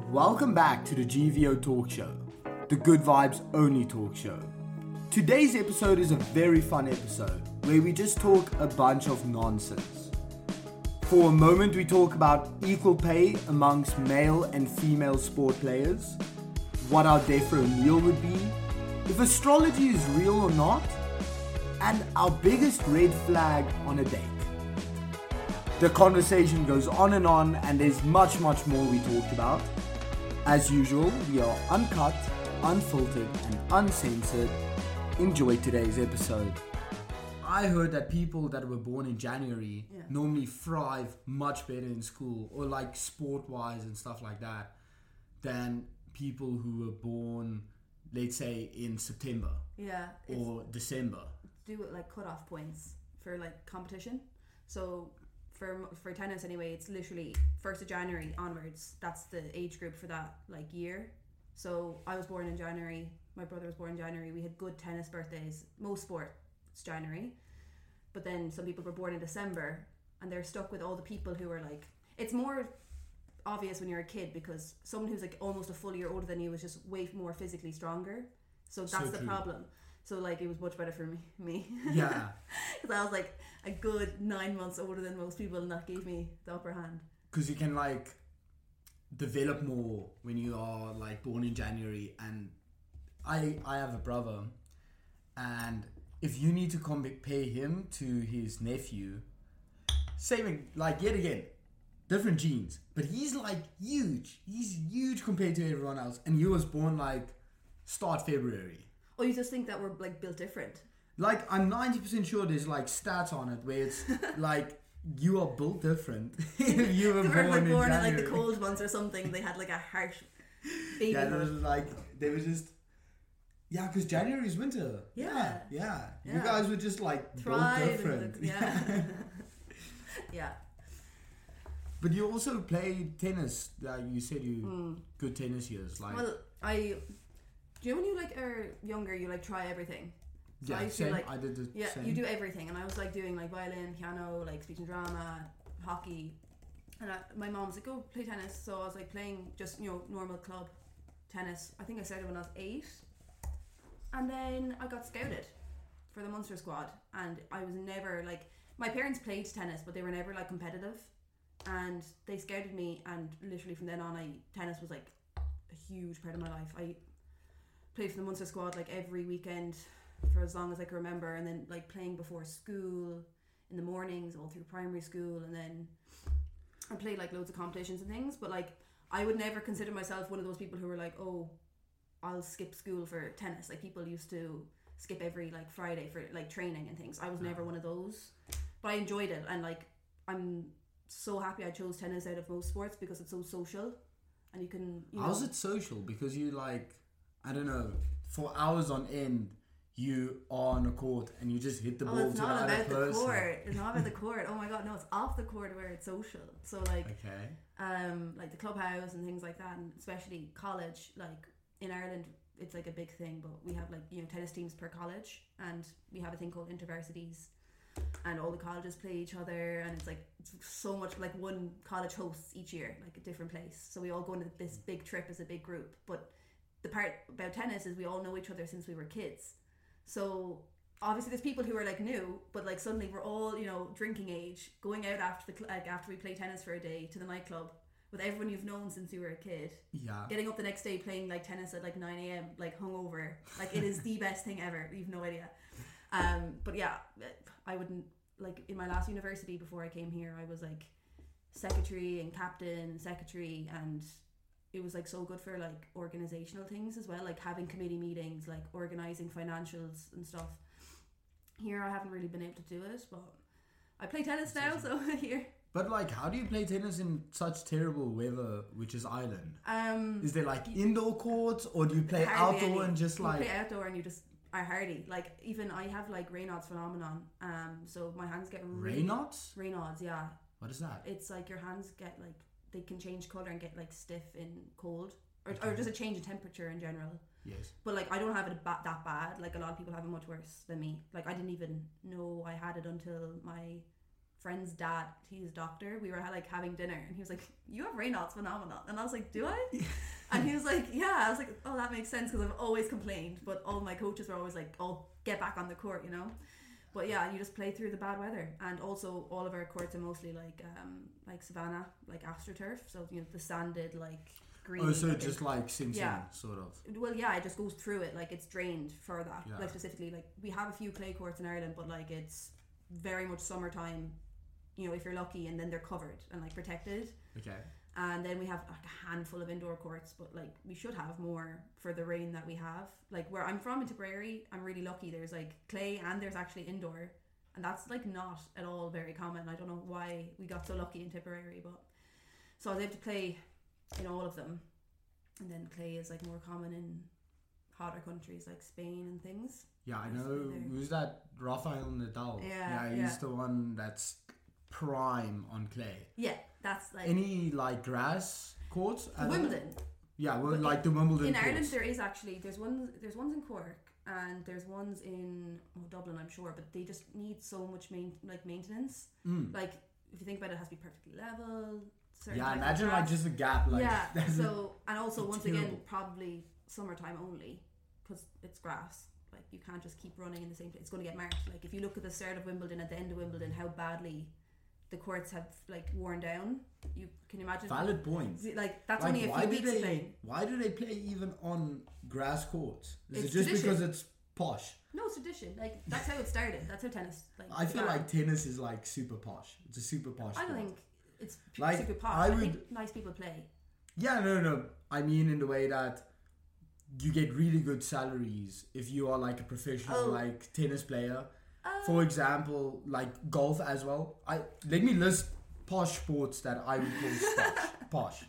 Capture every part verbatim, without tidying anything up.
Welcome back to the G V O Talk Show, the good vibes only talk show. Today's episode is a very fun episode where we just talk a bunch of nonsense. For a moment we talk about equal pay amongst male and female sport players, what our day for a meal would be, if astrology is real or not, and our biggest red flag on a date. The conversation goes on and on, and there's much, much more we talked about. As usual, we are uncut, unfiltered, and uncensored. Enjoy today's episode. I heard that people that were born in January yeah. normally thrive much better in school, or like sport-wise and stuff like that, than people who were born, let's say, in September yeah, or December. Do it like cut-off points for like competition. So for for tennis anyway, it's literally first of January onwards. That's the age group for that like year. So I was born in January. My brother was born in January. We had good tennis birthdays. Most sport, it's January. But then some people were born in December, and they're stuck with all the people who are like. It's more obvious when you're a kid because someone who's like almost a full year older than you is just way more physically stronger. So that's So the true. problem. So like it was much better for me. me. Yeah. Because I was like a good nine months older than most people, and that gave me the upper hand. Because you can like develop more when you are like born in January. And I I have a brother, and if you need to compare him to his nephew, same like yet again, different genes, but he's like huge. He's huge compared to everyone else, and he was born like start February. Oh, you just think that we're like built different? Like, I'm ninety percent sure there's like stats on it where it's like you are built different if you were They born, were like in born in January. like the cold months or something. They had like a harsh baby. Yeah, there was like they were just yeah, because January is winter. Yeah. yeah, yeah. You Yeah. guys were just like Thrive built and different. look- yeah. yeah. But you also played tennis. Uh, you said you Mm. good tennis years. Like Well, I. Do you know when you like are younger, you like try everything? So I yeah, used to, same. like- I did the Yeah, same. you do everything, and I was like doing like violin, piano, like speech and drama, hockey, and I, my mom was like, "Go play tennis." So I was like playing just you know normal club tennis. I think I started when I was eight, and then I got scouted for the Munster squad, and I was never like my parents played tennis, but they were never like competitive, and they scouted me, and literally from then on, I tennis was like a huge part of my life. I played for the Munster squad like every weekend for as long as I can remember, and then like playing before school in the mornings all through primary school, and then I played like loads of competitions and things, but like I would never consider myself one of those people who were like, oh, I'll skip school for tennis. Like people used to skip every like Friday for like training and things. I was never one of those, but I enjoyed it, and like I'm so happy I chose tennis out of most sports because it's so social, and you can you know, How's it social? Because you like I don't know for hours on end. You are on a court and you just hit the Oh, ball it's to the not other about the person. court. It's not about the court. Oh my god, no, it's off the court where it's social. So like, Okay. um, like the clubhouse and things like that, and especially college. Like in Ireland, it's like a big thing, but we have like you know tennis teams per college, and we have a thing called intervarsities, and all the colleges play each other, and it's like it's so much like one college hosts each year, like a different place. So we all go into this big trip as a big group. But the part about tennis is we all know each other since we were kids. So obviously there's people who are like new, but like suddenly we're all you know drinking age, going out after the cl- like after we play tennis for a day to the nightclub with everyone you've known since you were a kid, Yeah. getting up the next day playing like tennis at like nine a.m. like hungover. Like it is the best thing ever. You've no idea. Um, but yeah, I wouldn't like in my last university before I came here. I was like secretary and captain and secretary, and it was like so good for like organizational things as well, like having committee meetings, like organizing financials and stuff. Here I haven't really been able to do it, but I play tennis now, so here. But like, how do you play tennis in such terrible weather, which is Ireland? Um, Is there like indoor courts, or do you play hardly outdoor any. and just you like? play outdoor and you just are hardy. Like even I have like Raynaud's phenomenon. Um, so my hands get really Raynaud's? Raynaud's, yeah. What is that? It's like your hands get like they can change color and get like stiff in cold, or Okay. or just a change in temperature in general. Yes. But like I don't have it ba- that bad. Like a lot of people have it much worse than me. Like I didn't even know I had it until my friend's dad, he's a doctor, we were like having dinner and he was like, you have Raynaud's phenomenon, and I was like, do I? And he was like, yeah. I was like, oh, that makes sense, because I've always complained, but all my coaches were always like, oh, get back on the court, you know. But yeah, you just play through the bad weather. And also all of our courts are mostly like um like savannah, like astroturf, so you know the sanded like green. Oh, so just like Sing Sing, yeah. sort of. Well, yeah, it just goes through it, like it's drained for that. Yeah. Like specifically, like we have a few clay courts in Ireland, but like it's very much summertime, you know, if you're lucky, and then they're covered and like protected. Okay. And then we have like a handful of indoor courts, but like we should have more for the rain that we have. Like where I'm from in Tipperary, I'm really lucky. There's like clay and there's actually indoor, and that's like not at all very common. I don't know why we got so lucky in Tipperary, but so I was able to play in all of them. And then clay is like more common in hotter countries like Spain and things. Yeah, I know. Who's that? Rafael Nadal. Yeah, yeah, he's yeah. the one that's prime on clay. Yeah, that's like any like grass courts. at Wimbledon. Yeah, well, but like the Wimbledon. In courts. Ireland, there is actually there's ones there's ones in Cork and there's ones in oh, Dublin, I'm sure, but they just need so much main, like maintenance. Mm. Like if you think about it, it has to be perfectly level. Yeah, imagine like just a gap. Like yeah. So and also once terrible. again, probably summertime only because it's grass. Like you can't just keep running in the same place. It's going to get marked. Like if you look at the start of Wimbledon, at the end of Wimbledon, how badly the courts have like worn down. You can imagine. Valid point. Like that's like, only a why few do weeks they, playing. Why do they play even on grass courts? Is It's it just tradition. because it's posh? No, it's tradition. Like that's how it started. That's how tennis. Like I feel began. like tennis is like super posh. It's a super posh. I don't sport. think it's p- Like, super posh. I I, would- think nice people play. Yeah, no, no. I mean, in the way that you get really good salaries if you are like a professional, Oh. like tennis player. Uh, For example, like golf as well. I let me list posh sports that I would call posh. posh.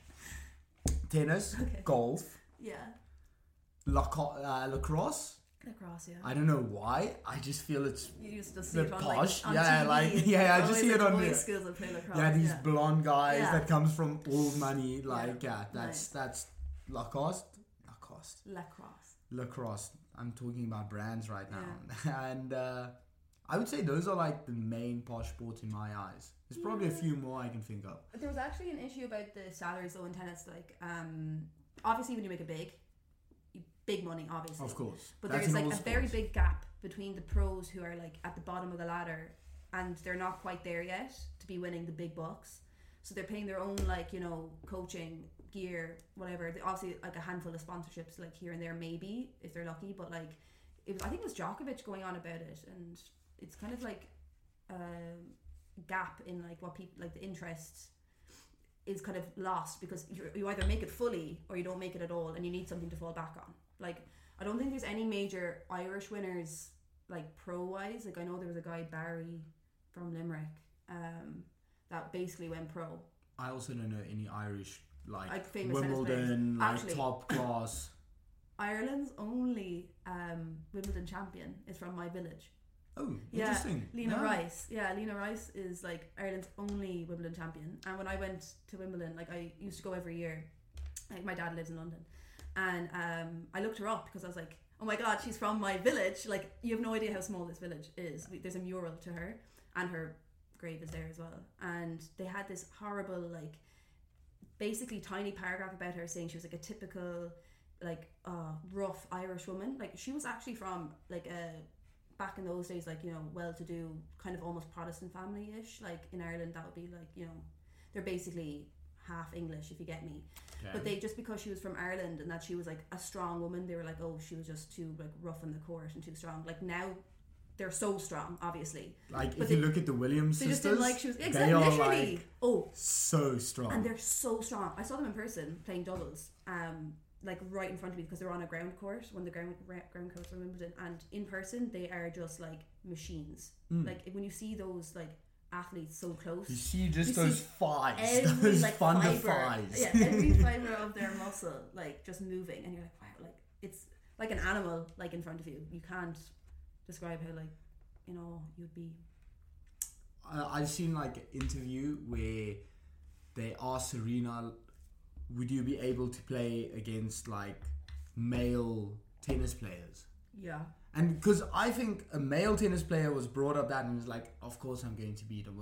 Tennis, Okay. golf, yeah, laco- uh, lacrosse. lacrosse. Yeah, I don't know why. I just feel it's you used to see the it on posh. like on Yeah, T V. like- yeah, I just Always, see it like, on boys' the- schools that play lacrosse. yeah, these yeah. blonde guys Yeah. that comes from old money. Like yeah, that's that's Lacoste, Lacoste, lacrosse. lacrosse. I'm talking about brands right now, and uh, I would say those are like the main posh sports in my eyes. There's probably a Yeah. few more I can think of. There was actually an issue about the salaries though in tennis. Like, um, obviously when you make it big, you, big money, obviously. Of course, But That's there's in like a all very sports. big gap between the pros who are like at the bottom of the ladder and they're not quite there yet to be winning the big bucks. So they're paying their own like, you know, coaching, gear, whatever. They obviously like a handful of sponsorships like here and there maybe if they're lucky, but like it was I think it was Djokovic going on about it, and it's kind of like a gap in like what people like the interest is kind of lost because you you either make it fully or you don't make it at all, and you need something to fall back on. Like I don't think there's any major Irish winners like pro wise. Like I know there was a guy Barry from Limerick um, that basically went pro. I also don't know any Irish like, Like famous tennis Wimbledon, players. like Actually- top class. Ireland's only um, Wimbledon champion is from my village. Oh, Yeah, interesting. Lena Yeah. Rice. Yeah, Lena Rice is like Ireland's only Wimbledon champion. And when I went to Wimbledon, like I used to go every year. Like my dad lives in London, and um, I looked her up because I was like, oh my god, she's from my village. Like you have no idea how small this village is. We, there's a mural to her, and her grave is there as well. And they had this horrible like, basically tiny paragraph about her saying she was like a typical like uh, rough Irish woman. Like she was actually from like a back in those days, like, you know, well-to-do kind of almost Protestant family-ish. Like in Ireland that would be like, you know, they're basically half English if you get me. Okay. But they just because she was from Ireland and that she was like a strong woman, they were like, oh, she was just too like rough in the court and too strong. Like now they're so strong, obviously. Like But if you they- look at the Williams They just sisters, didn't like she was they exactly are literally. like Oh, so strong. and they're so strong. I saw them in person playing doubles, um, like right in front of me because they're on a ground court, one of the ground ra- ground courts from Wimbledon, and in person they are just like machines. Mm. Like when you see those like athletes so close, You see just You those see thighs, every those like thunder fiber, thighs. yeah, every fiber of their muscle like just moving, and you're like, wow, like it's like an animal like in front of you. You can't describe how like, you know, you'd be. I- I've seen like an interview where they asked Serena, would you be able to play against like male tennis players? Yeah. And because I think a male tennis player was brought up that and was like, of course I'm going to beat a woman.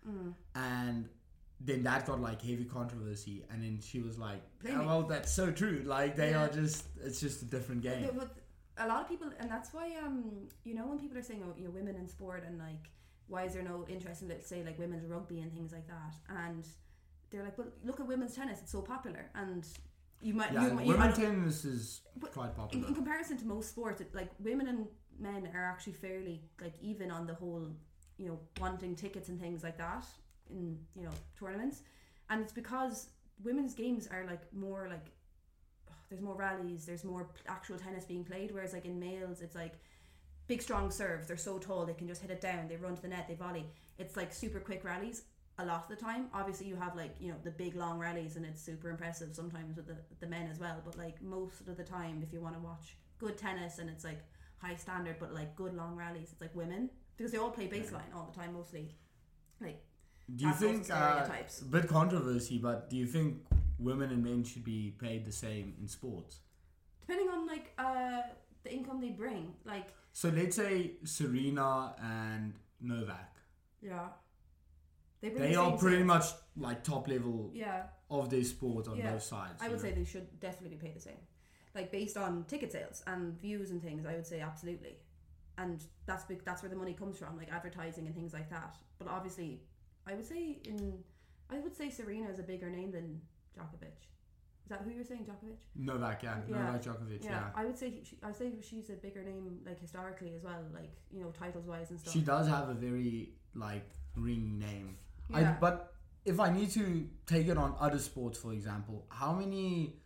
Mm. and then that got like heavy controversy, and then she was like, Blame oh, me. well, that's so true. Like they Yeah. are just, it's just a different game. Yeah, but a lot of people, and that's why um you know when people are saying, oh, you know, women in sport, and like why is there no interest in, let's say, like women's rugby and things like that, and they're like, well, look at women's tennis, it's so popular, and you might Yeah, you, might- you, I women's don't- tennis is but quite in, popular. in comparison to most sports, it, like women and men are actually fairly like even on the whole, you know, wanting tickets and things like that in, you know, tournaments, and it's because women's games are like more like there's more rallies, there's more actual tennis being played, whereas like in males it's like big strong serves, they're so tall they can just hit it down, they run to the net, they volley. It's like super quick rallies a lot of the time. Obviously you have like, you know, the big long rallies and it's super impressive sometimes with the, the men as well, but like most of the time if you want to watch good tennis and it's like high standard but like good long rallies, it's like women, because they all play baseline all the time mostly. Like, Do you that's also think, uh, stereotypes. a bit controversy, but do you think women and men should be paid the same in sports? Depending on like uh the income they bring, like, So let's say Serena and Novak. yeah, they bring They the are same pretty sales. much like top level Yeah, of their sport on Yeah. both sides. I you would know? say they should definitely be paid the same. Like based on ticket sales and views and things, I would say absolutely. And that's big, that's where the money comes from, like advertising and things like that. But obviously, I would say in, I would say Serena is a bigger name than Djokovic. Is that who you were saying, Djokovic? Novak, yeah. Yeah. Novak Djokovic, yeah. Yeah, I would say she, I say she's a bigger name, like historically as well, like, you know, titles wise and stuff. She does have a very like ringing name. I, Yeah. but if I need to take it on other sports, for example, how many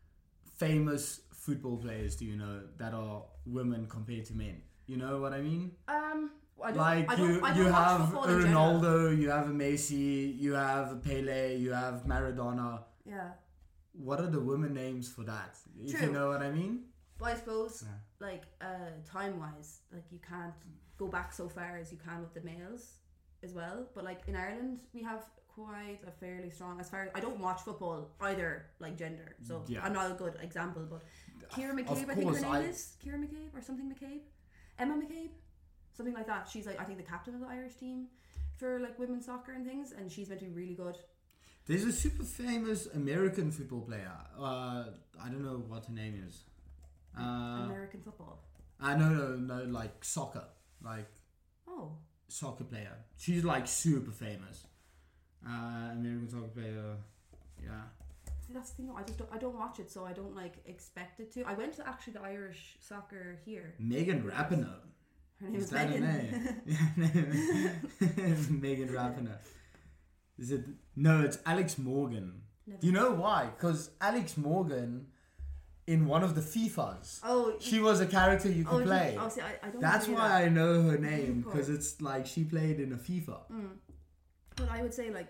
famous football players do you know that are women compared to men? You know what I mean? Um, I don't, Like I don't, you, I don't you watch have a football in general. Ronaldo, you have a Messi, you have a Pele, you have Maradona. Yeah, What are the women names for that? If you True. know what I mean? but I suppose Yeah. like uh, time wise, like you can't go back so far as you can with the males as well. But like in Ireland, we have quite a fairly strong, as far as I don't watch football either, like gender, so Yeah. I'm not a good example. But Ciara Of McCabe, I think course, her name I- is Ciara McCabe or something McCabe, Emma McCabe, something like that. She's like I think the captain of the Irish team for like women's soccer and things, and she's meant to be really good. There's a super famous American football player. Uh, I don't know what her name is. Uh, American football. I no no no like soccer, like Oh, soccer player. She's like super famous. Uh, American soccer player. Yeah. see, that's the thing. though, I just don't, I don't watch it, so I don't like expect it to. I went to actually the Irish soccer here. Megan Rapinoe. Her name Is is that her Megan. name? It's Megan Rapinoe. Is it? No, it's Alex Morgan. Never- Do you know why? Because Alex Morgan, in one of the FIFAs, Oh, she was a character you oh, could did- play. Oh, see, I, I don't. That's do why that. I know her name, Of because course. it's like she played in a FIFA. Mm. But I would say like,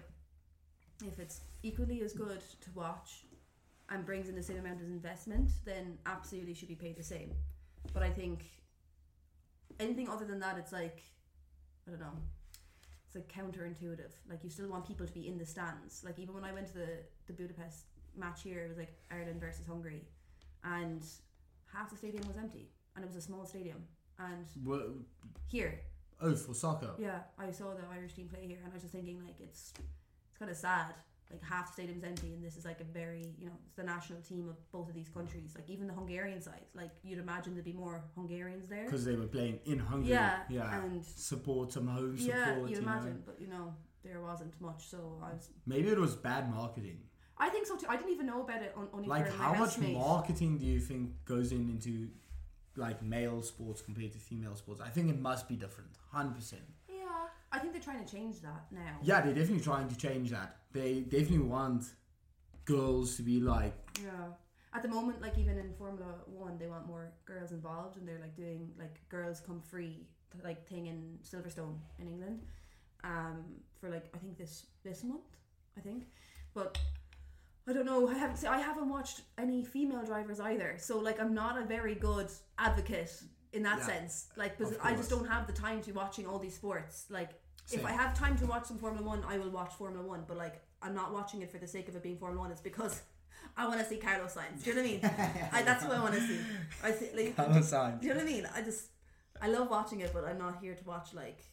if it's equally as good to watch, and brings in the same amount of investment, then absolutely should be paid the same. But I think anything other than that, it's like, I don't know. It's like counterintuitive. Like you still want people to be in the stands. Like even when I went to the the Budapest match here, it was like Ireland versus Hungary, and half the stadium was empty, and it was a small stadium. And Well, here, oh, for soccer. yeah, I saw the Irish team play here, and I was just thinking like it's it's kind of sad. Like half the stadium's empty, and this is like a very, you know, it's the national team of both of these countries. Like even the Hungarian side, like you'd imagine there'd be more Hungarians there. Because they were playing in Hungary. Yeah, Yeah. and Support, some home support. yeah, you'd you imagine, know. but you know there wasn't much. So I was, Maybe it was bad marketing. I think so too. I didn't even know about it on, only Like, for my how much housemate. marketing do you think goes in into like male sports compared to female sports? I think it must be different, one hundred percent. Yeah, I think they're trying to change that now. Yeah, they're definitely trying to change that. They definitely want girls to be like, Yeah. At the moment, like even in Formula One, they want more girls involved, and they're like doing like girls come free like thing in Silverstone in England, um, for like I think this this month, I think, but I don't know. I haven't see, I haven't watched any female drivers either, so like I'm not a very good advocate in that Yeah, sense. Like because of I just course. don't have the time to watching all these sports. Like Same. if I have time to watch some Formula One, I will watch Formula One, but like I'm not watching it for the sake of it being Formula One. It's because I want to see Carlos Sainz. Do you know what I mean? I, that's what I want to see. I see, like, Carlos Sainz. do you know what I mean? I just I love watching it, but I'm not here to watch like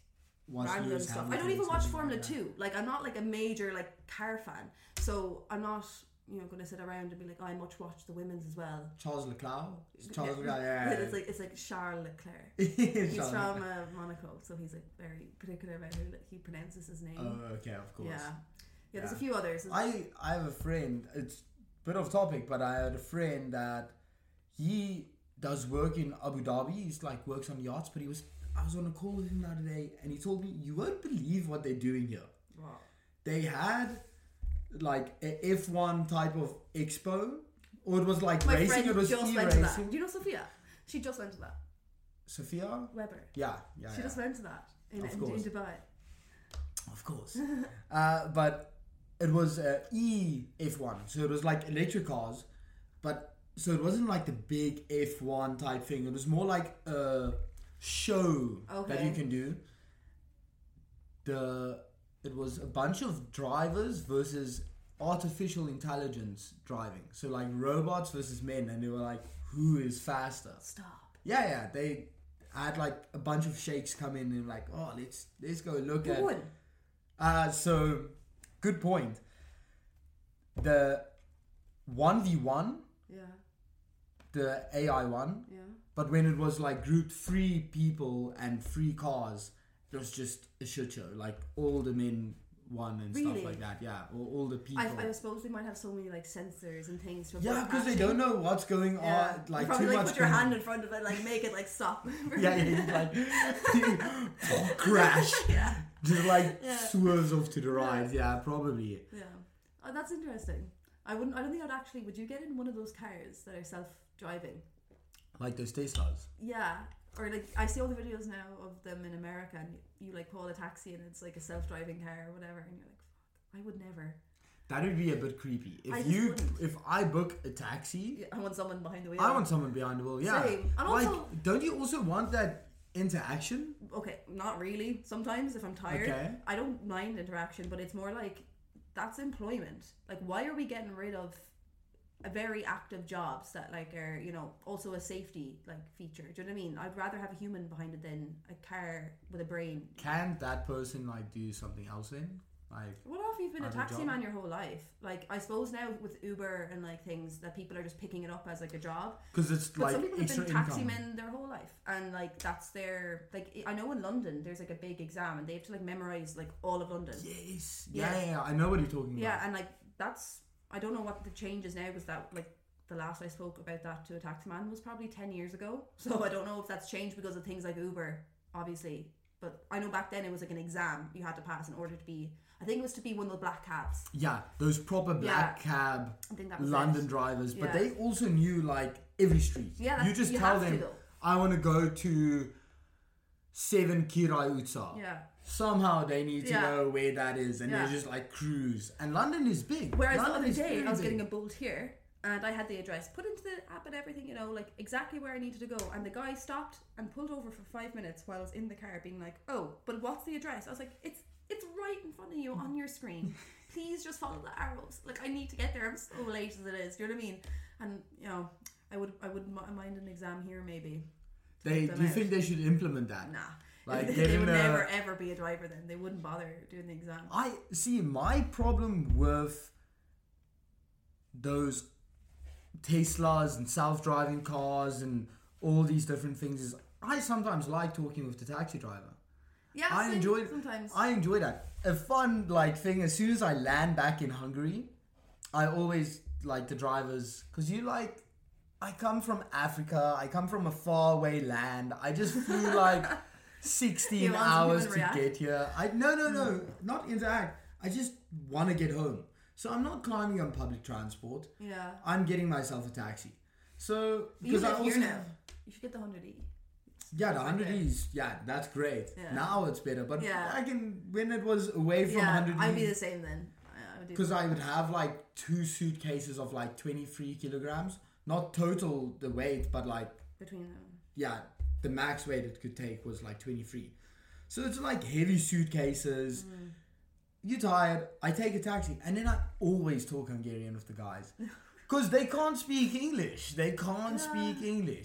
watch random Lewis stuff. Hamilton I don't even or watch something Formula like that. Two. Like I'm not like a major like car fan, so I'm not you know going to sit around and be like, oh, I much watch the women's as well. Charles Leclerc. Charles Yeah. Leclerc. Yeah. It's like it's like Charles Leclerc. He's Charles from Leclerc. uh, Monaco, so he's like very particular about who like, he pronounces his name. Oh, okay, of course. yeah, yeah. There's Yeah. a few others. I I have a friend. It's a bit off topic, but I had a friend that he does work in Abu Dhabi. He's like works on yachts, but he was. I was on a call with him the other day, and he told me, "You won't believe what they're doing here. Wow. They had like a F one type of expo, or it was like My racing. friend It was just e went to that. racing. Do you know Sophia? She just went to that. Sophia. Weber. Yeah, yeah. She yeah. just went to that in, Of in, course. in Dubai. Of course. uh, but it was uh, E F one. So it was like electric cars. But so it wasn't like the big F one type thing. It was more like a show that Okay. you can do. The It was a bunch of drivers versus artificial intelligence driving. So like robots versus men. And they were like, who is faster? Stop. Yeah, yeah. They had like a bunch of sheikhs come in and like, oh, let's let's go look Who at... won? Uh, so, good point. The one v one, Yeah. the A I one, Yeah. but when it was like grouped three people and three cars, it was just a shit show. Like all the men won and Really? stuff like that. Yeah, or all the people. I, I suppose they might have so many like sensors and things. For yeah, because they broadcasting. don't know what's going on. Yeah. Like you probably too like much. put your going- hand in front of it, like make it like stop. Yeah, yeah, yeah, like crash. yeah. Just like Yeah. swerves off to the right. Yeah, probably. Yeah. Oh, that's interesting. I wouldn't. I don't think I'd actually. Would you get in one of those cars that are self-driving? Like those Teslas. Yeah. Or like I see all the videos now of them in America, and you, you like call a taxi and it's like a self-driving car or whatever, and you're like, fuck, I would never. That would be a bit creepy. If I just you, wouldn't. if I book a taxi, Yeah, I want someone behind the wheel. I want someone behind the wheel. Yeah, Same. And like, also- don't you also want that interaction? Okay, not really. Sometimes if I'm tired, Okay. I don't mind interaction, but it's more like that's employment. Like, why are we getting rid of a very active jobs that like are, you know, also a safety like feature? Do you know what I mean? I'd rather have a human behind it than a car with a brain. Can that person like do something else then? Like, What if you've been a Other taxi job? man your whole life? Like, I suppose now with Uber and like things that people are just picking it up as like a job. because it's But like some people have extra been taxi income. men their whole life, and like that's their like. I know in London there's like a big exam, and they have to like memorize like all of London. Yes. Yeah. Yeah, yeah, yeah. I know what you're talking Yeah, about. and like that's I don't know what the change is now, because that like the last I spoke about that to a taxi man was probably ten years ago. So I don't know if that's changed because of things like Uber, obviously. But I know back then it was like an exam you had to pass in order to be. I think it was to be one of the black cabs. Yeah, those proper black cab I think that was London it. drivers, but Yeah. they also knew like every street. Yeah, you that's- just you tell have to, them, though. I want to go to seven Kirai Utsa. Yeah. Somehow they need to Yeah. know where that is, and Yeah. they just like cruise. And London is big. Whereas London the other is day very I was big. getting a bolt here, and I had the address put into the app and everything, you know, like exactly where I needed to go. And the guy stopped and pulled over for five minutes while I was in the car, being like, "Oh, but what's the address?" I was like, "It's it's right in front of you on your screen. Please just follow the arrows. Like I need to get there. I'm so late as it is. Do you know what I mean?" And you know, I would I wouldn't mi- mind an exam here maybe. to They, help them do you out. think they should implement that? Nah. Like they getting would the- never ever be a driver then. They wouldn't bother doing the exam. I see my problem with those Teslas and self-driving cars and all these different things is I sometimes like talking with the taxi driver. Yeah, I same, enjoy sometimes. I enjoy that. A fun like thing as soon as I land back in Hungary, I always like the drivers because you like. I come from Africa. I come from a faraway land. I just flew like sixteen You want some hours human to react? get here. I no no no not interact. I just want to get home. So I'm not climbing on public transport. Yeah. I'm getting myself a taxi. So You because I live also here now. You should get the hundred E. yeah, the It's hundred okay. E's, yeah, that's great. Yeah. Now it's better, but Yeah. I can when it was away from Yeah, hundred I'd be the E's same then. I- I would do because I would have like two suitcases of like twenty-three kilograms, not total the weight, but like between them. yeah, the max weight it could take was like twenty-three. So it's like heavy suitcases. Mm. You're tired. I take a taxi, and then I always talk Hungarian with the guys because they can't speak English. They can't Yeah. speak English.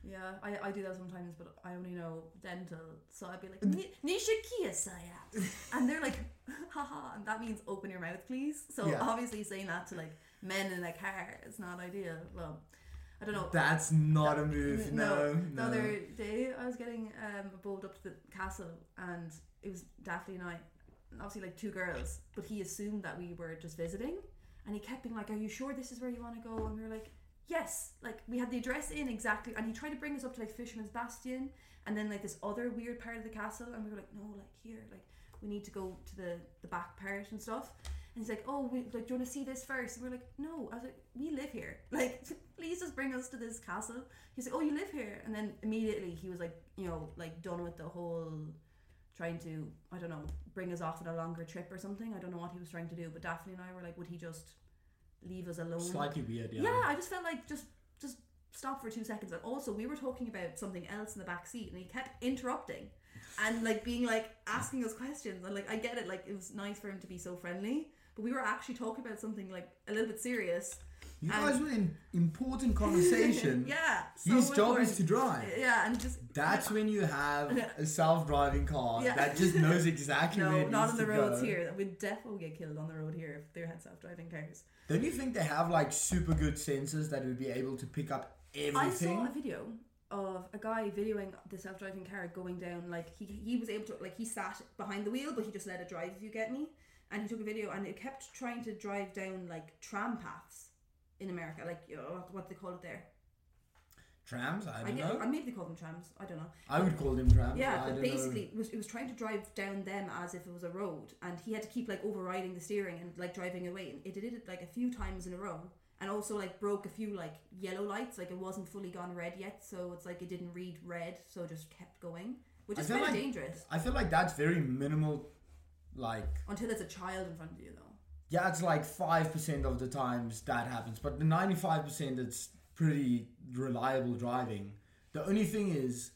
Yeah, I, I do that sometimes, but I only know dental, so I'd be like, "Ni- Nisha Kia Saya," and they're like, haha, and that means open your mouth, please. So Yeah. obviously saying that to like men in a car is not ideal. Well, I don't know. That's not a move. No, The no. other day I was getting um, bowled up to the castle, and it was Daphne and I, and obviously like two girls, but he assumed that we were just visiting, and he kept being like, "Are you sure this is where you want to go?" And we were like, yes, like we had the address in exactly, and he tried to bring us up to like Fisherman's Bastion and then like this other weird part of the castle, and we were like, no, like here, like we need to go to the the back part and stuff. And he's like, oh, we, like, do you want to see this first? And we're like, no. I was like, we live here, like please just bring us to this castle. He's like, oh, you live here? And then immediately he was like, you know, like done with the whole trying to, I don't know, bring us off on a longer trip or something. I don't know what he was trying to do, but Daphne and I were like, would he just leave us alone? Slightly weird, yeah. Yeah, I just felt like just just stop for two seconds. And also we were talking about something else in the back seat, and he kept interrupting and like being like asking us questions, and like I get it, like it was nice for him to be so friendly, but we were actually talking about something like a little bit serious. You and guys were in important conversation. Yeah, so His job important. is to drive. Yeah, and just That's when you have a self-driving car Yeah. that just knows exactly where no, it not needs on the to roads go. here. We'd definitely get killed on the road here if they had self-driving cars. Don't you think they have like super good sensors that would be able to pick up everything? I saw a video of a guy videoing the self-driving car going down, like he he was able to, like he sat behind the wheel but he just let it drive, if you get me, and he took a video and it kept trying to drive down like tram paths in America, like, you know, what they call it there. Trams? I I don't get, know. or maybe they call them trams, I don't know. I would call them trams. Yeah, I but don't basically know. it was, it was trying to drive down them as if it was a road, and he had to keep like overriding the steering and like driving away, and it did it like a few times in a row, and also like broke a few like yellow lights, like it wasn't fully gone red yet, so it's like it didn't read red, so it just kept going, which I is feel kind of like- dangerous I feel like that's very minimal. Like, until it's a child in front of you though. yeah, it's like five percent of the times that happens, but the ninety-five percent it's pretty reliable driving. The only thing is,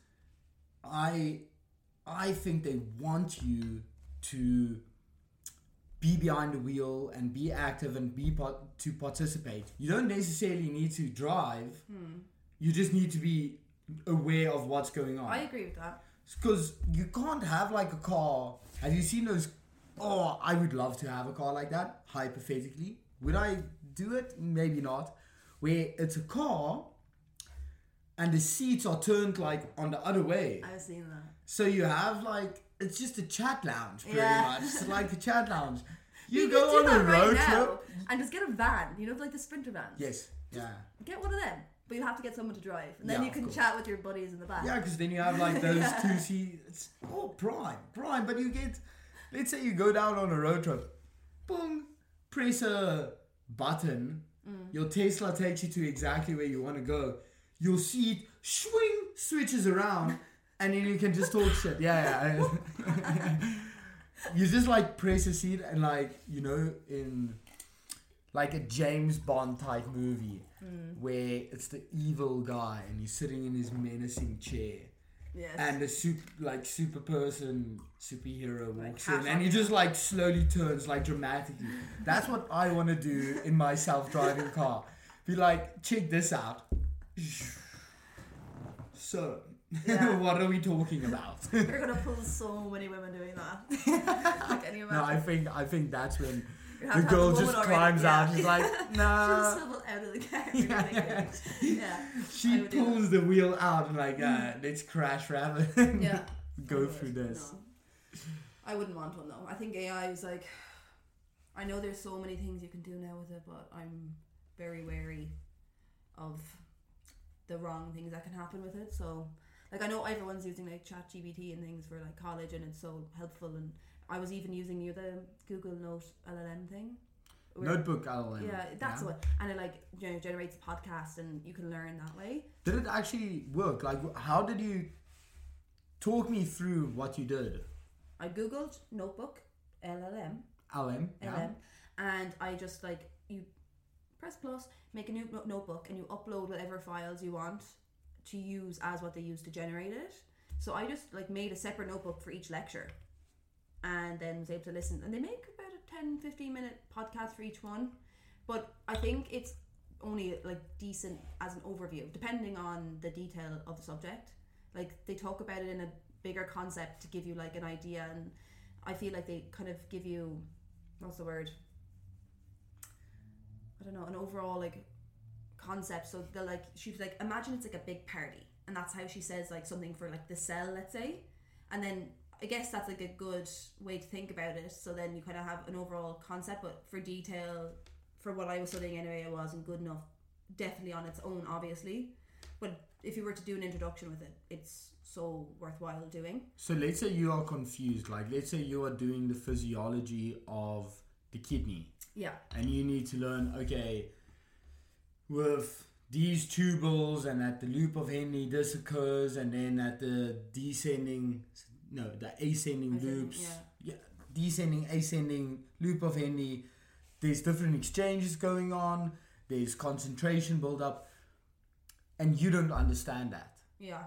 I I think they want you to be behind the wheel and be active and be part- to participate. You don't necessarily need to drive. Hmm. You just need to be aware of what's going on. I agree with that. Because you can't have like a car. Have you seen those? Oh, I would love to have a car like that, hypothetically. Would I do it? Maybe not. Where it's a car and the seats are turned like on the other way. I've seen that. So you have like, it's just a chat lounge pretty Yeah. much. It's like a chat lounge. You, You go can do on a that right road now trip. and just get a van, you know, like the Sprinter vans. Yes. Yeah. Get one of them, but you have to get someone to drive, and then Yeah, you of can course. chat with your buddies in the back. Yeah, because then you have like those Yeah. two seats. Oh, prime, prime. But you get, let's say you go down on a road trip, boom, press a button. Mm. Your Tesla takes you to exactly where you want to go. Your seat, swing, switches around, and then you can just talk shit. Yeah, yeah. You just like press a seat and like, you know, in like a James Bond type movie Mm. where it's the evil guy and he's sitting in his menacing chair. Yes. And the super, like super person, superhero Like walks hat in and he on. just like slowly turns like dramatically. That's what I want to do in my self-driving car. Be like, check this out. So, Yeah. what are we talking about? You're gonna pull so many women doing that. Like, can you No, I imagine? think I think that's when You have the to have girl woman just already, climbs yeah. out. She's like, She'll nah. swivel out of the car. Yeah. Yeah. Yeah. I She would do that. pulls the wheel out and like, uh, let's crash rather than Yeah. go I would. through this. No. I wouldn't want one though. I think A I is like, I know there's so many things you can do now with it, but I'm very wary of the wrong things that can happen with it. So, like, I know everyone's using like ChatGPT and things for like college, and it's so helpful. And I was even using you the Google Note L L M thing. where- Notebook L L M. Yeah, that's what. And it like, you know, generates podcasts, and you can learn that way. Did it actually work? Like, how did you talk me through what you did? I googled Notebook L L M. L M. L M, and I just like, you press plus, make a new no- notebook, and you upload whatever files you want to use as what they use to generate it. So I just like made a separate notebook for each lecture, and then was able to listen. And they make about a ten, fifteen minute podcast for each one. But I think it's only like decent as an overview, depending on the detail of the subject. Like they talk about it in a bigger concept to give you like an idea, and I feel like they kind of give you, what's the word? I don't know, an overall like concept. So they're like, she's like, imagine it's like a big party, and that's how she says like something for like the cell, let's say, and then I guess that's like a good way to think about it. So then you kind of have an overall concept, but for detail, for what I was studying anyway, it wasn't good enough. Definitely on its own, obviously, but if you were to do an introduction with it, it's so worthwhile doing. So let's say you are confused. Like let's say you are doing the physiology of the kidney. Yeah. And you need to learn, okay, with these tubules and at the loop of Henle this occurs, and then at the descending, no, the ascending I think, loops, yeah. yeah, descending, ascending loop of Henle, there's different exchanges going on, there's concentration build up, and you don't understand that. Yeah.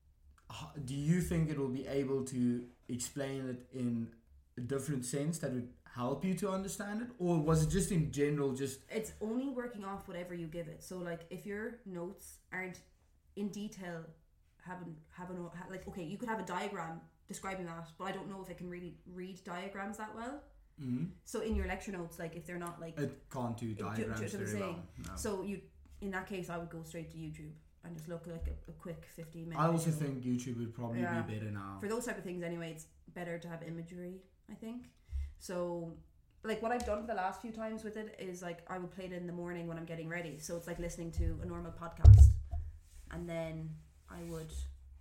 Do you think it will be able to explain it in a different sense that would help you to understand it, or was it just in general just it's only working off whatever you give it? So like if your notes aren't in detail, having having like okay, you could have a diagram describing that, but I don't know if it can really read diagrams that well. Mm-hmm. So in your lecture notes, like if they're not like it can't do diagrams do, do, do very well. No. So you, in that case, I would go straight to YouTube and just look like a, a quick fifteen minute I also video. think YouTube would probably Yeah. be better now. For those type of things anyway, it's better to have imagery, I think. So like what I've done the last few times with it is like I would play it in the morning when I'm getting ready, so it's like listening to a normal podcast, and then I would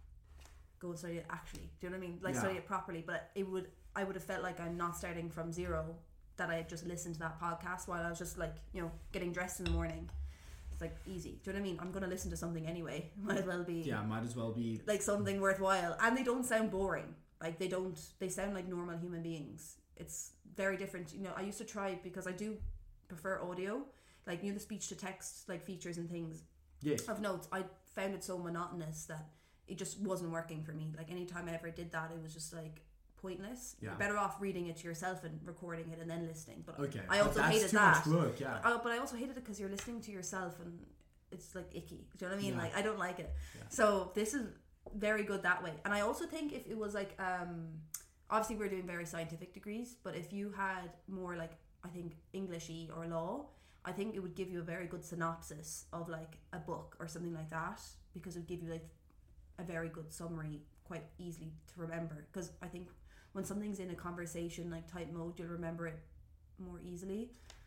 go study it actually, do you know what I mean, like Yeah. study it properly, but it would I would have felt like I'm not starting from zero, that I had just listened to that podcast while I was just like, you know, getting dressed in the morning. It's like easy, do you know what I mean? I'm going to listen to something anyway, might as well be yeah might as well be like something worthwhile, and they don't sound boring. Like they don't they sound like normal human beings. It's very different. You know, I used to try, because I do prefer audio, like, you know, the speech to text like features and things yes of notes. I found it so monotonous that it just wasn't working for me. Like anytime I ever did that, it was just like pointless. Yeah. You're better off reading it to yourself and recording it and then listening. But okay I but also that's hated too that. much work, yeah. Uh, but I also hated it because you're listening to yourself and it's like icky. Do you know what I mean? Yeah. Like I don't like it. Yeah. So this is very good that way. And I also think if it was like um obviously we're doing very scientific degrees, but if you had more like, I think, Englishy or law, I think it would give you a very good synopsis of like a book or something like that, because it would give you like a very good summary quite easily to remember. Because I think when something's in a conversation like type mode, you'll remember it more easily.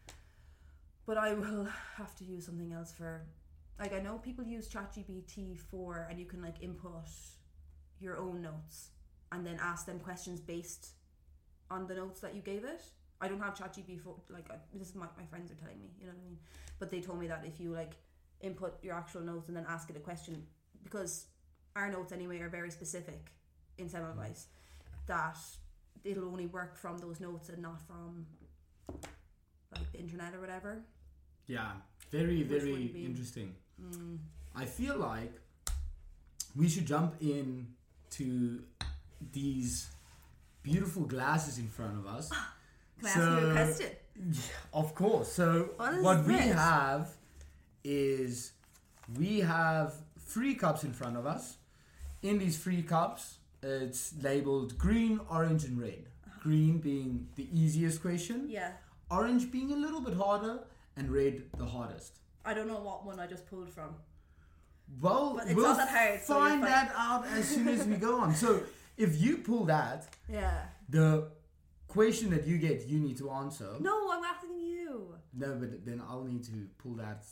But I will have to use something else for, like, I know people use ChatGPT for, and you can like input your own notes and then ask them questions based on the notes that you gave it. I don't have ChatGPT for, like, I, this is my, my friends are telling me, you know what I mean? But they told me that if you like input your actual notes and then ask it a question, because our notes anyway are very specific in Semmelweis, that it'll only work from those notes and not from like the internet or whatever. Yeah, very, Which very would be- interesting. Mm. I feel like we should jump in to these beautiful glasses in front of us. Can I ask you a question? Yeah, of course. So What is what we this? have is we have three cups in front of us. In these three cups, it's labeled green, orange, and red. Green being the easiest question, Yeah. orange being a little bit harder, and red the hardest. I don't know what one I just pulled from. Well, But it's we'll not that hard, so find you're fine. that out as soon as we go on. So if you pull that, Yeah. the question that you get, you need to answer. No, I'm asking you. No, but then I'll need to pull that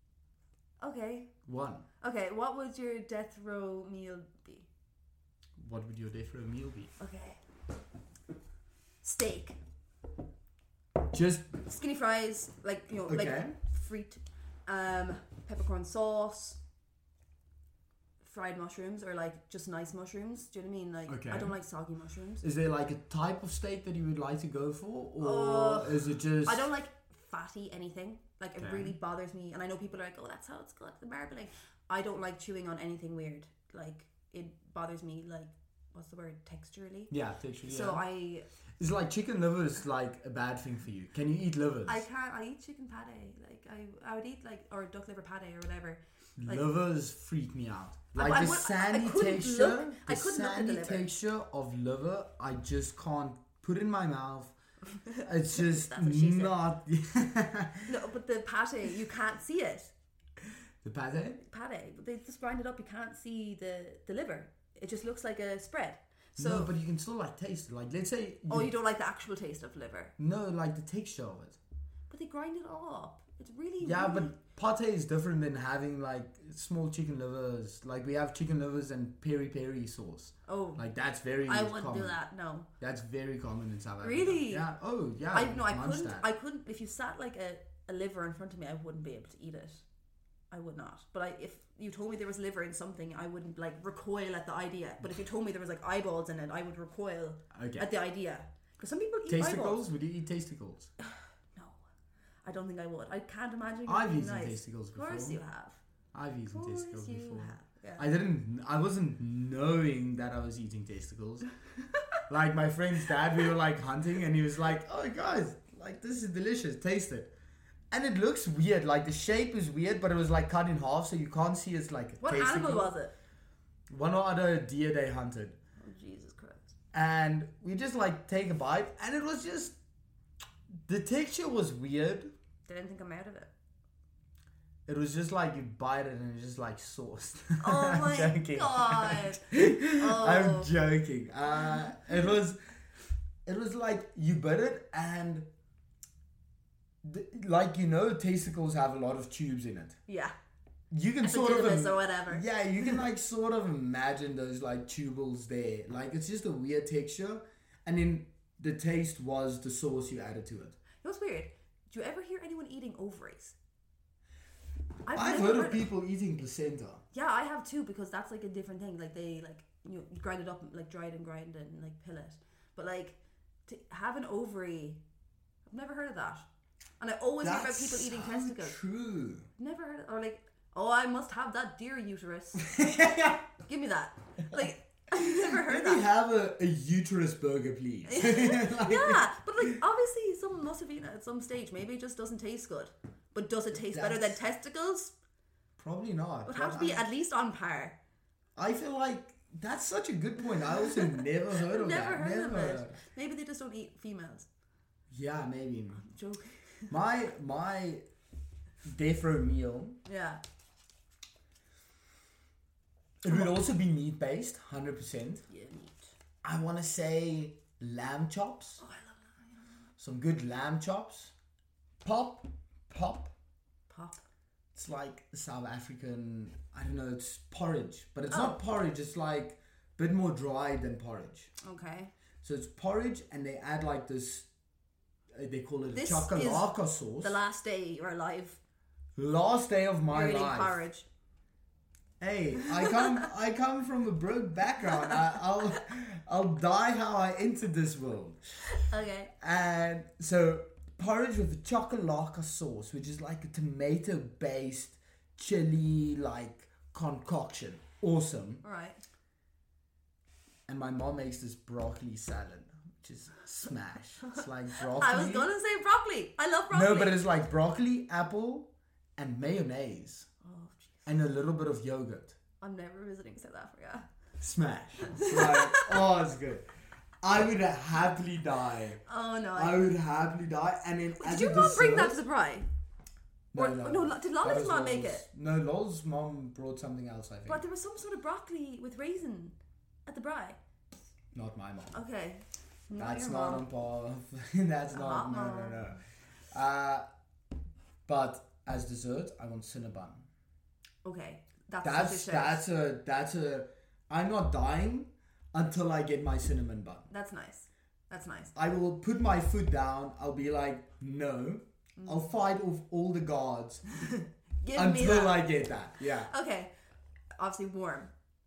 Okay. one. Okay, what would your death row meal be? What would your death row meal be? Okay. Steak. Just Skinny fries, like, you know, Okay. like frite, um, peppercorn sauce, fried mushrooms, or like just nice mushrooms. Do you know what I mean? Like, Okay. I don't like soggy mushrooms. is there like a type of steak that you would like to go for, or Uh, is it just? I don't like fatty anything. Like, it Okay. really bothers me. And I know people are like, oh, that's how it's got the marbling. I don't like chewing on anything weird. Like, it bothers me. Like, what's the word, texturally. Yeah, texturally. So yeah. I It's like chicken liver is like a bad thing for you. Can you eat livers? I can't. I eat chicken pate. Like I, I would eat like or duck liver pate or whatever. Like, livers freak me out. I- Like I the would- I- I sandy couldn't texture, look- I the couldn't look at the sandy liver. texture of liver, I just can't put in my mouth. It's just That's what she said. not no, but the pate you can't see it. the pate. Pate, but they just grind it up. You can't see the the liver. It just looks like a spread. So No, but you can still like taste it. Like let's say you, oh, you don't like the actual taste of liver, no, like the texture of it. but they grind it up. It's really Yeah, really, but pate is different than having like small chicken livers. Like we have chicken livers and peri peri sauce. oh, Like that's very I wouldn't common. do that. No, That's very common in South Africa. Really? Yeah. Oh, yeah. I no, I munch couldn't. that. I couldn't. If you sat like a, a liver in front of me, I wouldn't be able to eat it. I would not. But I, if you told me there was liver in something, I wouldn't like recoil at the idea. But if you told me there was like eyeballs in it, I would recoil Okay. at the idea. Because some people eat Tasticles? eyeballs. Would you eat tasticles? No, I don't think I would. I can't imagine. it I've being eaten nice. testicles Of course before. you have. I've Of eaten course testicles you before. have. Yeah. I didn't. I wasn't knowing that I was eating testicles. Like my friend's dad, we were like hunting, and he was like, "Oh guys, like this is delicious. Taste it." And it looks weird. Like the shape is weird, but it was like cut in half, so you can't see it's like a What testicle. animal was it? One or other deer they hunted, Oh Jesus Christ! and we just like take a bite, and it was just the texture was weird. They didn't think I'm out of it. It was just like you bite it and it's just like sauce. Oh I'm my joking. god! Oh. I'm joking. Uh, it was, it was like you bit it and, th- like you know, testicles have a lot of tubes in it. Yeah. You can sort of, Epididymis im- or whatever. yeah, you can like sort of imagine those like tubules there. Like it's just a weird texture, and then the taste was the sauce you added to it. You know what's weird? Do you ever hear anyone eating ovaries? I've never heard of people eating placenta. Yeah, I have too, because that's like a different thing. Like they like you, know, you grind it up, like dry it and grind it and like pill it. But like to have an ovary, I've never heard of that. And I always hear about That's people eating so testicles. True. Never heard of, or like, oh, I must have that deer uterus. Give me that. Like I've never heard Let me that. have a, a uterus burger, please. Yeah, but like obviously someone must have eaten it at some stage. Maybe it just doesn't taste good. But does it taste better than That's- testicles? Probably not. It would have to but be I, at least on par. I feel like that's such a good point. I also never heard of Never that. heard of never. it. Maybe they just don't eat females. Yeah, maybe. Joke. My my death row meal. Yeah. It would also be meat based, hundred percent. Yeah, meat. I want to say lamb chops. Oh, I love that. Some good lamb chops. Pop, pop. Pop. It's like South African. I don't know. It's porridge, but it's Oh. not porridge. It's like a bit more dry than porridge. Okay. So it's porridge, and they add like this. Uh, they call it This chakalaka sauce. The last day you're alive. Last day of my You're eating life. porridge. Hey, I come. I come from a broke background. I, I'll, I'll die how I entered this world. Okay. And so porridge with the chakalaka sauce, which is like a tomato-based chili like concoction. Awesome. Alright. And my mom makes this broccoli salad, which is smash. It's like broccoli. I was gonna say broccoli. I love broccoli. No, but it's like broccoli, apple, and mayonnaise, Oh, jeez. and a little bit of yogurt. I'm never visiting South Africa. Smash. It's like, oh, it's good. I would happily die. Oh no. I would happily die. And then Did as your a mom bring that dessert- to the bride? No, Or- no. no, did That Lola's was mom make Lol's- it? No, Lol's mom brought something else, I think. But there was some sort of broccoli with raisin at the bride. Not my mom. Okay. Not That's your not mom. on par. That's A not. hot No, no, mom. no. Uh, but as dessert, I want cinnabon. Okay. That's That's such a shout. that's a that's a. I'm not dying until I get my cinnamon bun. That's nice. That's nice. I will put my foot down. I'll be like, no. Mm. I'll fight off all the guards Give me until that. I get that. Yeah. Okay. Obviously warm.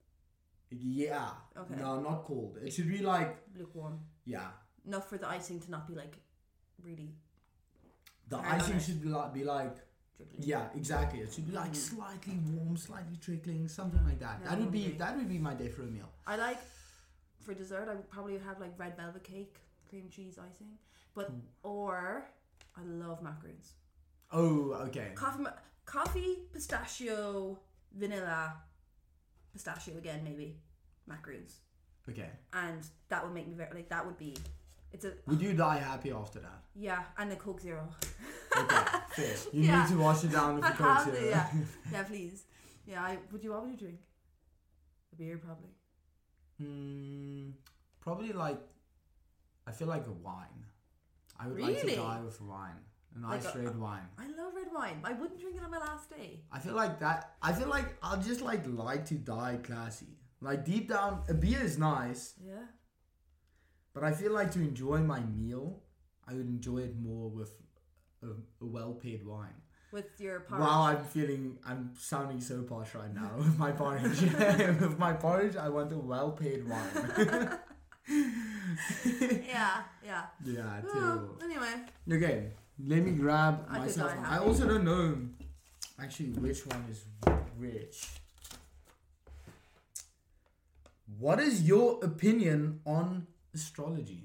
Yeah. Okay. No, not cold. It should be like, Lukewarm. yeah. Enough for the icing to not be like really The Hard on icing it. should be like, be like, dribbly. yeah, exactly. It should be like Mhm. slightly warm, slightly trickling, something like that. Yeah, that would be okay. that would be my death row meal. I like for dessert, I would probably have like red velvet cake, cream cheese icing. But Mm. or I love macaroons. Oh, okay. Coffee, ma- coffee, pistachio, vanilla, pistachio again maybe, macaroons, Okay. and that would make me very like that would be. It's a Would you die happy after that? yeah, and a Coke Zero. Okay, fair. You Yeah. need to wash it down with I the Coke have Zero. to, yeah, yeah, please. Yeah, I would you what would you drink? A beer probably. Mm, probably like, I feel like a wine. I would like to Really? die with a wine. A nice Like a- red wine. I love red wine. I wouldn't drink it on my last day. I feel like that. I feel like I'll just like like to die classy. Like deep down, a beer is nice, Yeah. but I feel like to enjoy my meal, I would enjoy it more with a, a well-paid wine. With your porridge. Wow, I'm feeling, I'm sounding so posh right now with my porridge. With my porridge, I want a well-paid wine. Yeah, yeah. Yeah, Oh, terrible. anyway, Okay, let me grab I could myself die one. I happy. also don't know actually which one is which. What is your opinion on astrology?